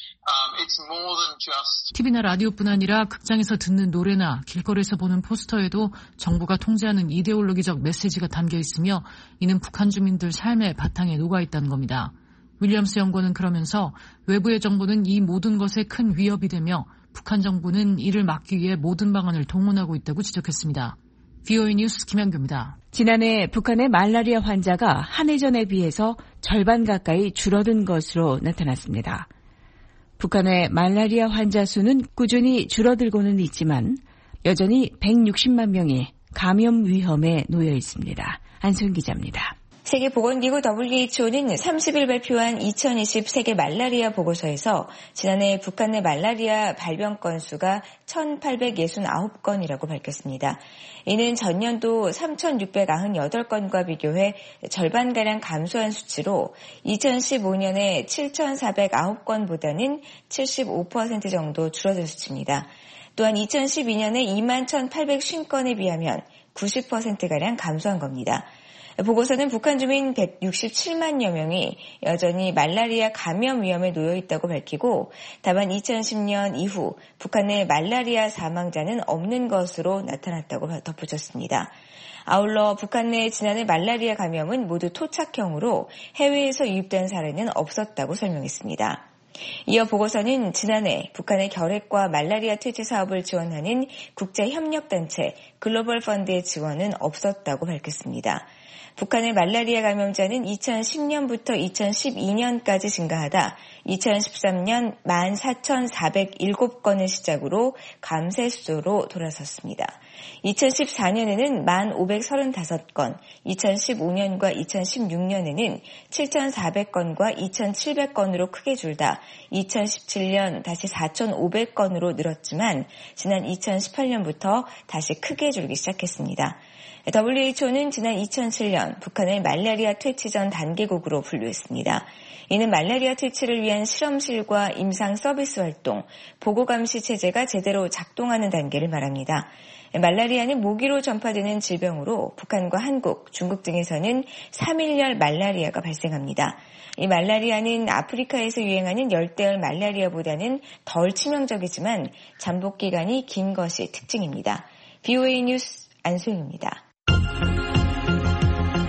Speaker 8: TV나 라디오뿐 아니라 극장에서 듣는 노래나 길거리에서 보는 포스터에도 정부가 통제하는 이데올로기적 메시지가 담겨 있으며 이는 북한 주민들 삶의 바탕에 녹아있다는 겁니다. 윌리엄스 연구원은 그러면서 외부의 정보는 이 모든 것에 큰 위협이 되며 북한 정부는 이를 막기 위해 모든 방안을 동원하고 있다고 지적했습니다. VOA 뉴스 김현규입니다.
Speaker 3: 지난해 북한의 말라리아 환자가 한 해 전에 비해서 절반 가까이 줄어든 것으로 나타났습니다. 북한의 말라리아 환자 수는 꾸준히 줄어들고는 있지만 여전히 160만 명이 감염 위험에 놓여 있습니다. 안소영 기자입니다.
Speaker 14: 세계보건기구 WHO는 30일 발표한 2020 세계 말라리아 보고서에서 지난해 북한 내 말라리아 발병 건수가 1,869건이라고 밝혔습니다. 이는 전년도 3,698건과 비교해 절반가량 감소한 수치로 2015년에 7,409건보다는 75% 정도 줄어든 수치입니다. 또한 2012년에 21,850건에 비하면 90%가량 감소한 겁니다. 보고서는 북한 주민 167만여 명이 여전히 말라리아 감염 위험에 놓여 있다고 밝히고 다만 2010년 이후 북한 내 말라리아 사망자는 없는 것으로 나타났다고 덧붙였습니다. 아울러 북한 내 지난해 말라리아 감염은 모두 토착형으로 해외에서 유입된 사례는 없었다고 설명했습니다. 이어 보고서는 지난해 북한의 결핵과 말라리아 퇴치 사업을 지원하는 국제협력단체 글로벌 펀드의 지원은 없었다고 밝혔습니다. 북한의 말라리아 감염자는 2010년부터 2012년까지 증가하다 2013년 14,407건을 시작으로 감쇄 수조로 돌아섰습니다. 2014년에는 1,535건, 2015년과 2016년에는 7,400건과 2,700건으로 크게 줄다 2017년 다시 4,500건으로 늘었지만 지난 2018년부터 다시 크게 줄기 시작했습니다. WHO는 지난 2007년 북한을 말라리아 퇴치 전 단계국으로 분류했습니다. 이는 말라리아 퇴치를 위한 실험실과 임상 서비스 활동, 보고 감시 체제가 제대로 작동하는 단계를 말합니다. 말라리아는 모기로 전파되는 질병으로 북한과 한국, 중국 등에서는 3일열 말라리아가 발생합니다. 이 말라리아는 아프리카에서 유행하는 열대열 말라리아보다는 덜 치명적이지만 잠복 기간이 긴 것이 특징입니다. VOA 뉴스 안소영입니다.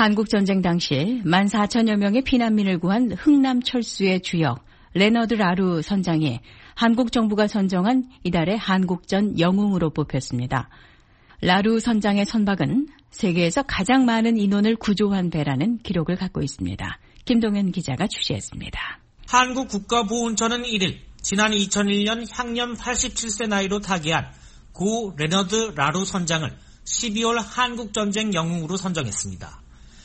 Speaker 3: 한국전쟁 당시 14,000여 명의 피난민을 구한 흥남 철수의 주역 레너드 라루 선장이 한국 정부가 선정한 이달의 한국전 영웅으로 뽑혔습니다. 라루 선장의 선박은 세계에서 가장 많은 인원을 구조한 배라는 기록을 갖고 있습니다. 김동현 기자가 취재했습니다.
Speaker 18: 한국 국가보훈처는 1일 지난 2001년 향년 87세 나이로 타계한 고 레너드 라루 선장을 12월 한국전쟁 영웅으로 선정했습니다.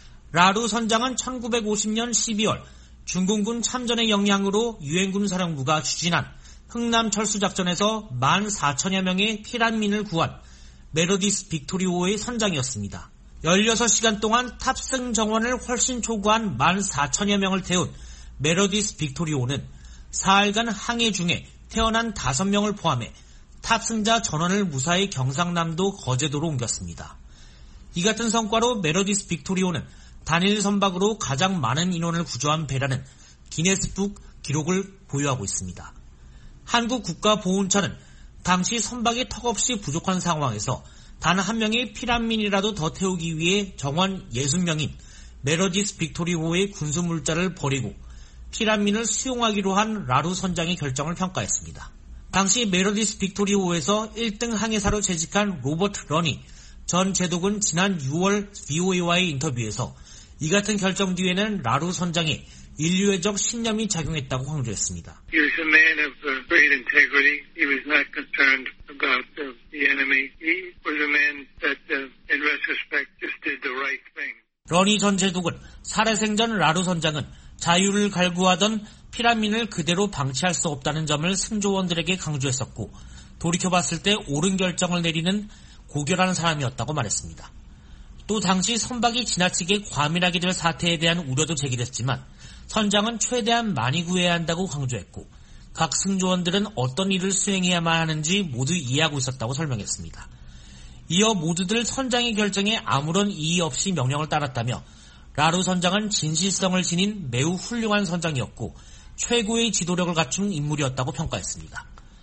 Speaker 18: 라루 선장은 1950년 12월 중공군 참전의 영향으로 유엔군 사령부가 추진한 흥남 철수작전에서 14,000여 명의 피난민을 구한 메로디스 빅토리호의 선장이었습니다. 16시간 동안 탑승 정원을 훨씬 초과한 14,000여 명을 태운 메로디스 빅토리호는 4일간 항해 중에 태어난 5명을 포함해 탑승자 전원을 무사히 경상남도 거제도로 옮겼습니다. 이 같은 성과로 메로디스 빅토리호는 단일 선박으로 가장 많은 인원을 구조한 배라는 기네스북 기록을 보유하고 있습니다. 한국 국가보훈처는 당시 선박이 턱없이 부족한 상황에서 단 한 명의 피난민이라도 더 태우기 위해 정원 60명인 메로디스 빅토리호의 군수물자를 버리고 피난민을 수용하기로 한 라루 선장의 결정을 평가했습니다. 당시 메로디스 빅토리호에서 1등 항해사로 재직한 로버트 런이 전 제독은 지난 6월 VOA와의 인터뷰에서 이 같은 결정 뒤에는 라루 선장의 인류애적 신념이 작용했다고 강조했습니다.
Speaker 19: He was a man of great integrity. He was not concerned about the enemy. He was a man that, in retrospect, just did the right thing.
Speaker 18: 러니 전 제독은 살해생전 라루 선장은 자유를 갈구하던 피난민을 그대로 방치할 수 없다는 점을 승조원들에게 강조했었고 돌이켜봤을 때 옳은 결정을 내리는 고결한 사람이었다고 말했습니다. 또 당시 선박이 지나치게 과민하게 될 사태에 대한 우려도 제기됐지만 선장은 최대한 많이 구해야 한다고 강조했고 각 승조원들은 어떤 일을 수행해야만 하는지 모두 이해하고 있었다고 설명했습니다. 이어 모두들 선장의 결정에 아무런 이의 없이 명령을 따랐다며 라루 선장은 진실성을 지닌 매우 훌륭한 선장이었고 최고의 지도력을 갖춘 인물이었다고 평가했습니다.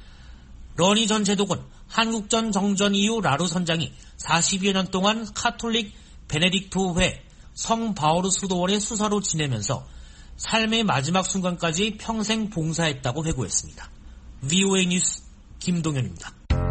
Speaker 18: 러니 전 제독은 한국전 정전 이후 라루 선장이 40여 년 동안 카톨릭 베네딕토회 성 바오르 수도원의 수사로 지내면서 삶의 마지막 순간까지 평생 봉사했다고 회고했습니다. VOA 뉴스 김동현입니다.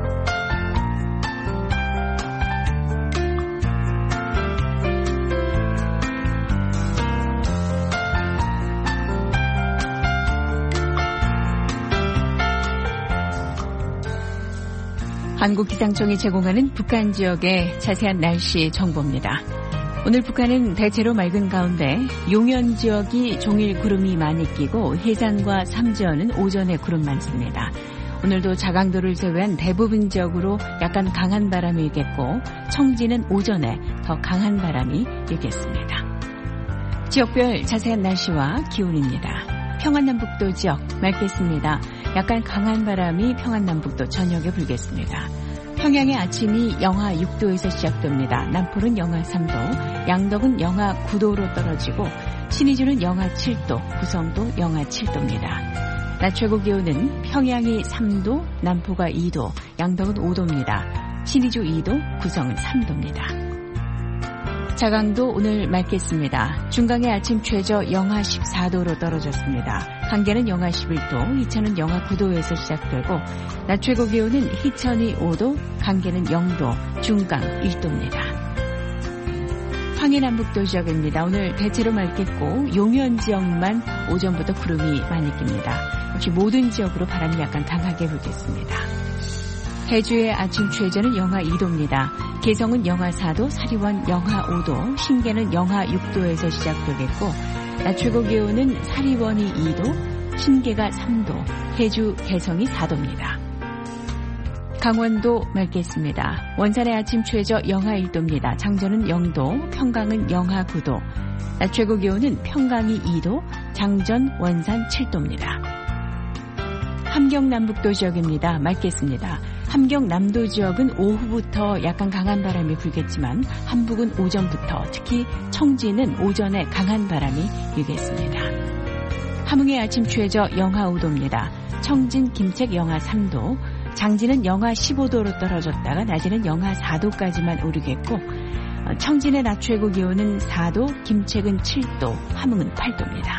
Speaker 3: 한국기상청이 제공하는 북한 지역의 자세한 날씨 정보입니다. 오늘 북한은 대체로 맑은 가운데 용현 지역이 종일 구름이 많이 끼고 해상과 삼지어는 오전에 구름 많습니다. 오늘도 자강도를 제외한 대부분 지역으로 약간 강한 바람이 일겠고 청지는 오전에 더 강한 바람이 일겠습니다. 지역별 자세한 날씨와 기온입니다. 평안남북도 지역 맑겠습니다. 약간 강한 바람이 평안남북도 전역에 불겠습니다. 평양의 아침이 영하 6도에서 시작됩니다. 남포는 영하 3도, 양덕은 영하 9도로 떨어지고 신의주는 영하 7도, 구성도 영하 7도입니다. 낮 최고 기온은 평양이 3도, 남포가 2도, 양덕은 5도입니다. 신의주 2도, 구성은 3도입니다. 자강도 오늘 맑겠습니다. 중강의 아침 최저 영하 14도로 떨어졌습니다. 강계는 영하 11도, 희천은 영하 9도에서 시작되고 낮 최고 기온은 희천이 5도, 강계는 0도, 중강 1도입니다. 황해남북도 지역입니다. 오늘 대체로 맑겠고 용현 지역만 오전부터 구름이 많이 낍니다. 역시 모든 지역으로 바람이 약간 강하게 불겠습니다. 해주의 아침 최저는 영하 2도입니다. 개성은 영하 4도, 사리원 영하 5도, 신계는 영하 6도에서 시작되겠고 낮 최고 기온은 사리원이 2도, 신계가 3도, 해주 개성이 4도입니다. 강원도 맑겠습니다. 원산의 아침 최저 영하 1도입니다. 장전은 0도, 평강은 영하 9도, 낮 최고 기온은 평강이 2도, 장전, 원산 7도입니다. 함경남북도 지역입니다. 맑겠습니다. 함경남도 지역은 오후부터 약간 강한 바람이 불겠지만 함북은 오전부터 특히 청지는 오전에 강한 바람이 일겠습니다. 함흥의 아침 최저 영하 5도입니다. 청진, 김책 영하 3도, 장지는 영하 15도로 떨어졌다가 낮에는 영하 4도까지만 오르겠고 청진의 낮 최고 기온은 4도, 김책은 7도, 함흥은 8도입니다.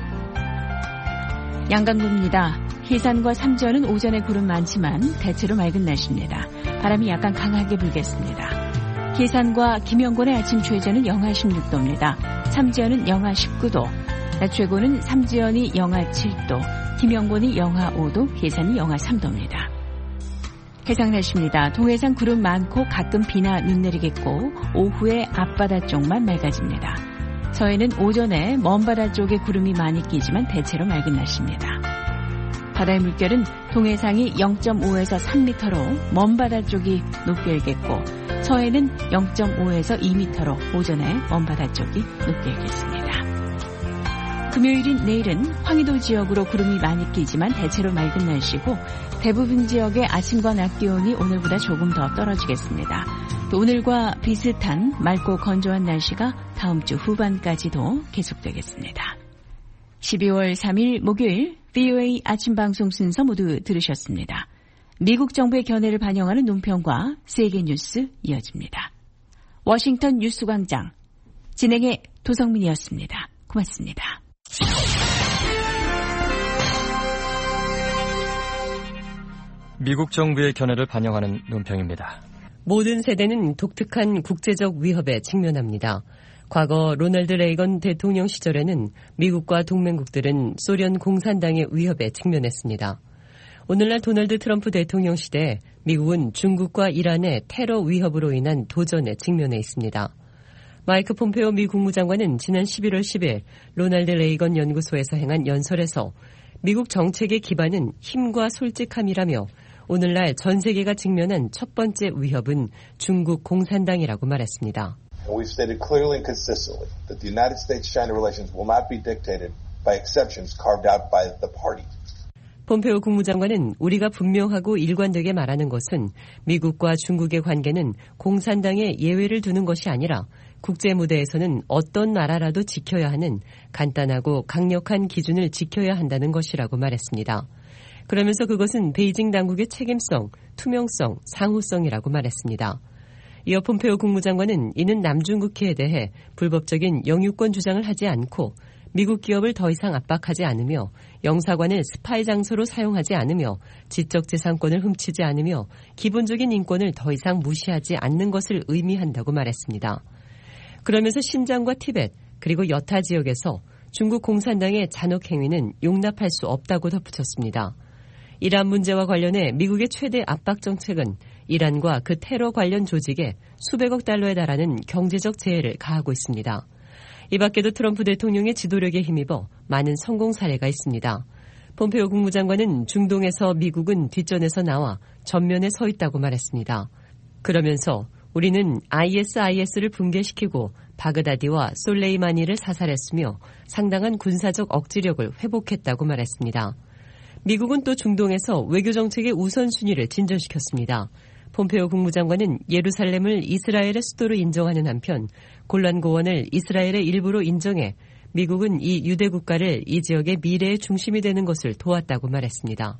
Speaker 3: 양강구입니다. 해산과 삼지연은 오전에 구름 많지만 대체로 맑은 날씨입니다. 바람이 약간 강하게 불겠습니다. 해산과 김영권의 아침 최저는 영하 16도입니다. 삼지연은 영하 19도, 낮 최고는 삼지연이 영하 7도, 김영권이 영하 5도, 해산이 영하 3도입니다. 해상 날씨입니다. 동해상 구름 많고 가끔 비나 눈 내리겠고 오후에 앞바다 쪽만 맑아집니다. 서해는 오전에 먼바다 쪽에 구름이 많이 끼지만 대체로 맑은 날씨입니다. 바다의 물결은 동해상이 0.5에서 3m로 먼바다 쪽이 높게 일겠고 서해는 0.5에서 2m로 오전에 먼바다 쪽이 높게 일겠습니다. 금요일인 내일은 황해도 지역으로 구름이 많이 끼지만 대체로 맑은 날씨고 대부분 지역의 아침과 낮 기온이 오늘보다 조금 더 떨어지겠습니다. 또 오늘과 비슷한 맑고 건조한 날씨가 다음 주 후반까지도 계속되겠습니다. 12월 3일 목요일 VOA 아침 방송 순서 모두 들으셨습니다. 미국 정부의 견해를 반영하는 논평과 세계 뉴스 이어집니다. 워싱턴 뉴스광장 진행의 도성민이었습니다. 고맙습니다.
Speaker 20: 미국 정부의 견해를 반영하는 논평입니다.
Speaker 21: 모든 세대는 독특한 국제적 위협에 직면합니다. 과거 로널드 레이건 대통령 시절에는 미국과 동맹국들은 소련 공산당의 위협에 직면했습니다. 오늘날 도널드 트럼프 대통령 시대에 미국은 중국과 이란의 테러 위협으로 인한 도전에 직면해 있습니다. 마이크 폼페오 미 국무장관은 지난 11월 10일 로널드 레이건 연구소에서 행한 연설에서 미국 정책의 기반은 힘과 솔직함이라며 오늘날 전 세계가 직면한 첫 번째 위협은 중국 공산당이라고 말했습니다.
Speaker 22: We've stated clearly and consistently that the United States-China relations will not be dictated by exceptions carved out by the parties.
Speaker 21: 폼페오 국무장관은 우리가 분명하고 일관되게 말하는 것은 미국과 중국의 관계는 공산당의 예외를 두는 것이 아니라 국제 무대에서는 어떤 나라라도 지켜야 하는 간단하고 강력한 기준을 지켜야 한다는 것이라고 말했습니다. 그러면서 그것은 베이징 당국의 책임성, 투명성, 상호성이라고 말했습니다. 이어 폼페오 국무장관은 이는 남중국해에 대해 불법적인 영유권 주장을 하지 않고 미국 기업을 더 이상 압박하지 않으며 영사관을 스파이 장소로 사용하지 않으며 지적재산권을 훔치지 않으며 기본적인 인권을 더 이상 무시하지 않는 것을 의미한다고 말했습니다. 그러면서 신장과 티벳 그리고 여타 지역에서 중국 공산당의 잔혹 행위는 용납할 수 없다고 덧붙였습니다. 이란 문제와 관련해 미국의 최대 압박 정책은 이란과 그 테러 관련 조직에 수백억 달러에 달하는 경제적 제해를 가하고 있습니다. 이 밖에도 트럼프 대통령의 지도력에 힘입어 많은 성공 사례가 있습니다. 폼페오 국무장관은 중동에서 미국은 뒷전에서 나와 전면에 서 있다고 말했습니다. 그러면서 우리는 ISIS를 붕괴시키고 바그다디와 솔레이마니를 사살했으며 상당한 군사적 억지력을 회복했다고 말했습니다. 미국은 또 중동에서 외교정책의 우선순위를 진전시켰습니다. 폼페오 국무장관은 예루살렘을 이스라엘의 수도로 인정하는 한편 골란고원을 이스라엘의 일부로 인정해 미국은 이 유대 국가를 이 지역의 미래의 중심이 되는 것을 도왔다고 말했습니다.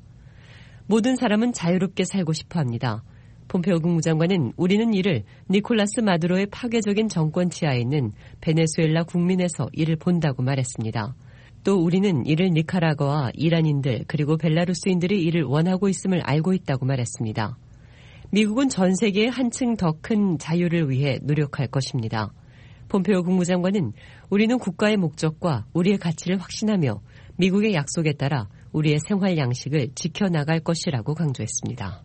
Speaker 21: 모든 사람은 자유롭게 살고 싶어 합니다. 폼페오 국무장관은 우리는 이를 니콜라스 마두로의 파괴적인 정권 치하에 있는 베네수엘라 국민에서 이를 본다고 말했습니다. 또 우리는 이를 니카라과와 이란인들 그리고 벨라루스인들이 이를 원하고 있음을 알고 있다고 말했습니다. 미국은 전 세계의 한층 더 큰 자유를 위해 노력할 것입니다. 폼페오 국무장관은 우리는 국가의 목적과 우리의 가치를 확신하며 미국의 약속에 따라 우리의 생활 양식을 지켜나갈 것이라고 강조했습니다.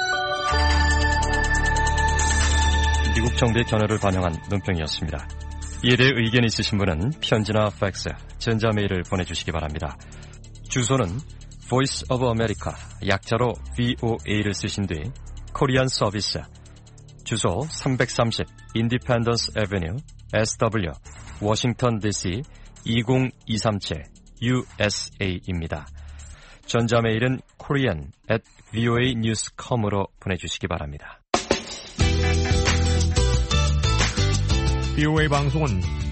Speaker 20: 미국 정부의 견해를 반영한 논평이었습니다. 이에 대해 의견 있으신 분은 편지나 팩스, 전자메일을 보내주시기 바랍니다. 주소는 Voice of America, 약자로 VOA를 쓰신 뒤 코리안 서비스, 주소 330 Independence Avenue, SW, 워싱턴 DC 20237 USA입니다. 전자메일은 korean@voanews.com으로 보내주시기 바랍니다.
Speaker 23: VOA 방송은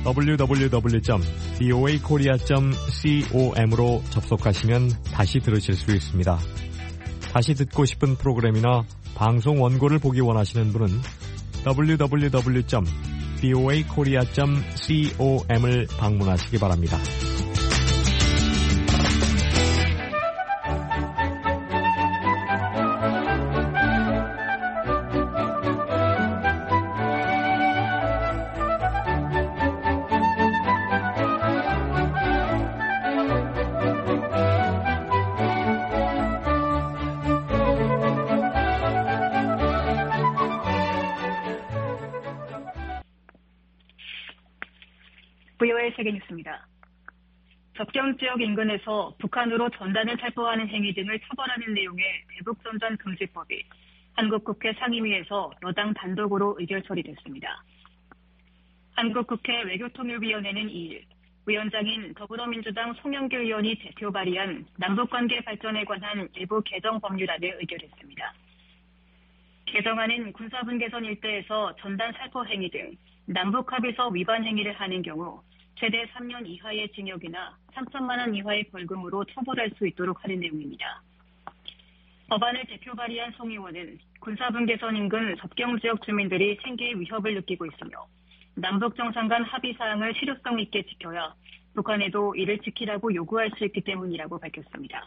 Speaker 23: www.voakorea.com으로 접속하시면 다시 들으실 수 있습니다. 다시 듣고 싶은 프로그램이나 방송 원고를 보기 원하시는 분은 www.voanews.com voakorea.com을 방문하시기 바랍니다.
Speaker 1: VOA 세계뉴스입니다. 접경 지역 인근에서 북한으로 전단을 살포하는 행위 등을 처벌하는 내용의 대북전단 금지법이 한국국회 상임위에서 여당 단독으로 의결 처리됐습니다. 한국국회 외교통일위원회는 2일 위원장인 더불어민주당 송영길 의원이 대표 발의한 남북관계 발전에 관한 일부 개정 법률안을 의결했습니다. 개정안은 군사분계선 일대에서 전단 살포 행위 등 남북합의서 위반 행위를 하는 경우 최대 3년 이하의 징역이나 3천만 원 이하의 벌금으로 처벌할 수 있도록 하는 내용입니다. 법안을 대표 발의한 송 의원은 군사분계선 인근 접경지역 주민들이 생계에 위협을 느끼고 있으며 남북 정상 간 합의사항을 실효성 있게 지켜야 북한에도 이를 지키라고 요구할 수 있기 때문이라고 밝혔습니다.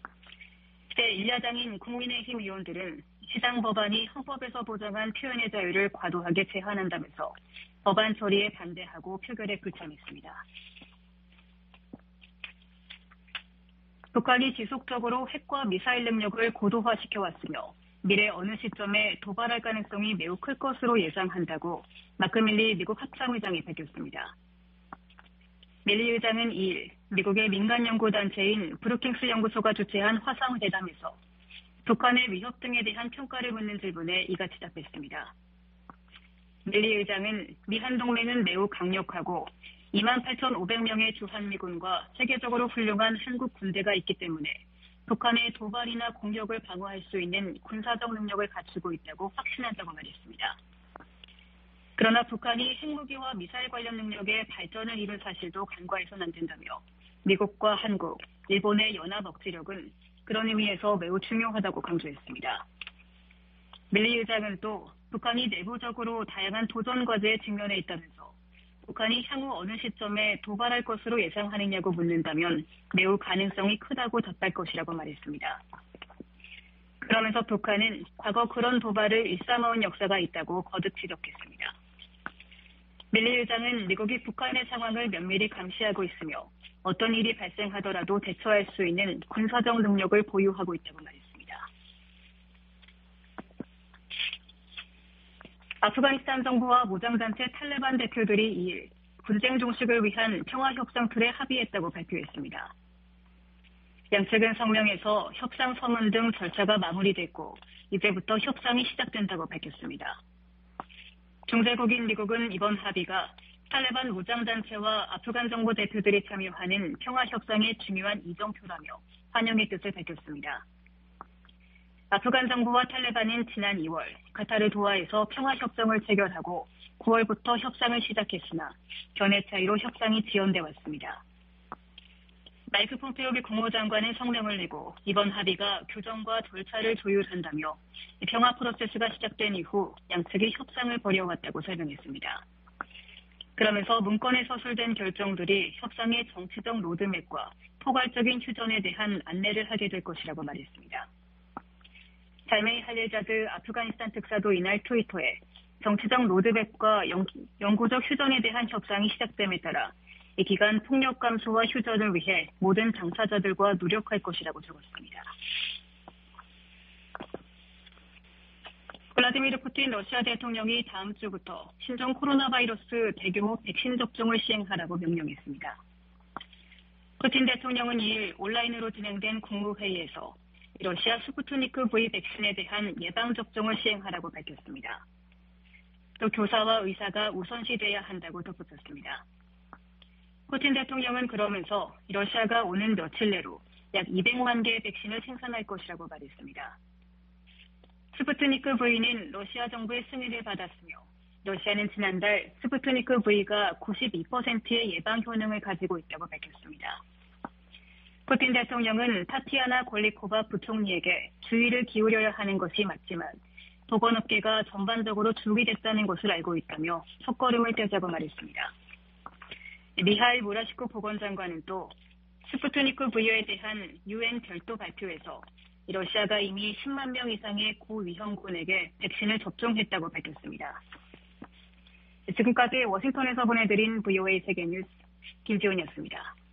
Speaker 1: 제1야당인 국민의힘 의원들은 해당 법안이 헌법에서 보장한 표현의 자유를 과도하게 제한한다면서 법안 처리에 반대하고 표결에 불참했습니다. 북한이 지속적으로 핵과 미사일 능력을 고도화시켜왔으며 미래 어느 시점에 도발할 가능성이 매우 클 것으로 예상한다고 마크 밀리 미국 합참의장이 밝혔습니다. 밀리 의장은 2일 미국의 민간연구단체인 브루킹스 연구소가 주최한 화상회담에서 북한의 위협 등에 대한 평가를 묻는 질문에 이같이 답했습니다. 밀리 의장은 미한 동맹은 매우 강력하고 28,500명의 주한미군과 세계적으로 훌륭한 한국 군대가 있기 때문에 북한의 도발이나 공격을 방어할 수 있는 군사적 능력을 갖추고 있다고 확신한다고 말했습니다. 그러나 북한이 핵무기와 미사일 관련 능력의 발전을 이룬 사실도 간과해서는 안 된다며 미국과 한국, 일본의 연합 억지력은 그런 의미에서 매우 중요하다고 강조했습니다. 밀리 의장은 또 북한이 내부적으로 다양한 도전 과제에 직면해 있다면서 북한이 향후 어느 시점에 도발할 것으로 예상하느냐고 묻는다면 매우 가능성이 크다고 답할 것이라고 말했습니다. 그러면서 북한은 과거 그런 도발을 일삼아온 역사가 있다고 거듭 지적했습니다. 밀리 의장은 미국이 북한의 상황을 면밀히 감시하고 있으며 어떤 일이 발생하더라도 대처할 수 있는 군사적 능력을 보유하고 있다고 말했습니다. 아프가니스탄 정부와 무장단체 탈레반 대표들이 2일 분쟁 종식을 위한 평화협상 틀에 합의했다고 발표했습니다. 양측은 성명에서 협상 서문 등 절차가 마무리됐고 이제부터 협상이 시작된다고 밝혔습니다. 중재국인 미국은 이번 합의가 탈레반 무장단체와 아프간 정부 대표들이 참여하는 평화협상의 중요한 이정표라며 환영의 뜻을 밝혔습니다. 아프간 정부와 탈레반은 지난 2월 카타르 도하에서 평화협정을 체결하고 9월부터 협상을 시작했으나 견해 차이로 협상이 지연돼 왔습니다. 마이크 폼페오 미 국무장관은 성명을 내고 이번 합의가 규정과 절차를 조율한다며 평화 프로세스가 시작된 이후 양측이 협상을 벌여왔다고 설명했습니다. 그러면서 문건에 서술된 결정들이 협상의 정치적 로드맵과 포괄적인 휴전에 대한 안내를 하게 될 것이라고 말했습니다. 잘메이 할레자드 아프가니스탄 특사도 이날 트위터에 정치적 로드맵과 영구적 휴전에 대한 협상이 시작됨에 따라 이 기간 폭력 감소와 휴전을 위해 모든 당사자들과 노력할 것이라고 적었습니다. 블라디미르 푸틴 러시아 대통령이 다음 주부터 신종 코로나 바이러스 대규모 백신 접종을 시행하라고 명령했습니다. 푸틴 대통령은 2일 온라인으로 진행된 국무회의에서 러시아 스푸트니크 V 백신에 대한 예방접종을 시행하라고 밝혔습니다. 또 교사와 의사가 우선시돼야 한다고 덧붙였습니다. 푸틴 대통령은 그러면서 러시아가 오는 며칠 내로 약 200만 개의 백신을 생산할 것이라고 말했습니다. 스푸트니크 V는 러시아 정부의 승인을 받았으며 러시아는 지난달 스푸트니크 V가 92%의 예방 효능을 가지고 있다고 밝혔습니다. 푸틴 대통령은 타티아나 골리코바 부총리에게 주의를 기울여야 하는 것이 맞지만 보건업계가 전반적으로 준비됐다는 것을 알고 있다며 첫걸음을 떼자고 말했습니다. 미하일 무라시코 보건장관은 또 스푸트니크 V에 대한 UN 별도 발표에서 러시아가 이미 10만 명 이상의 고위험군에게 백신을 접종했다고 밝혔습니다. 지금까지 워싱턴에서 보내드린 VOA 세계뉴스 김지훈이었습니다.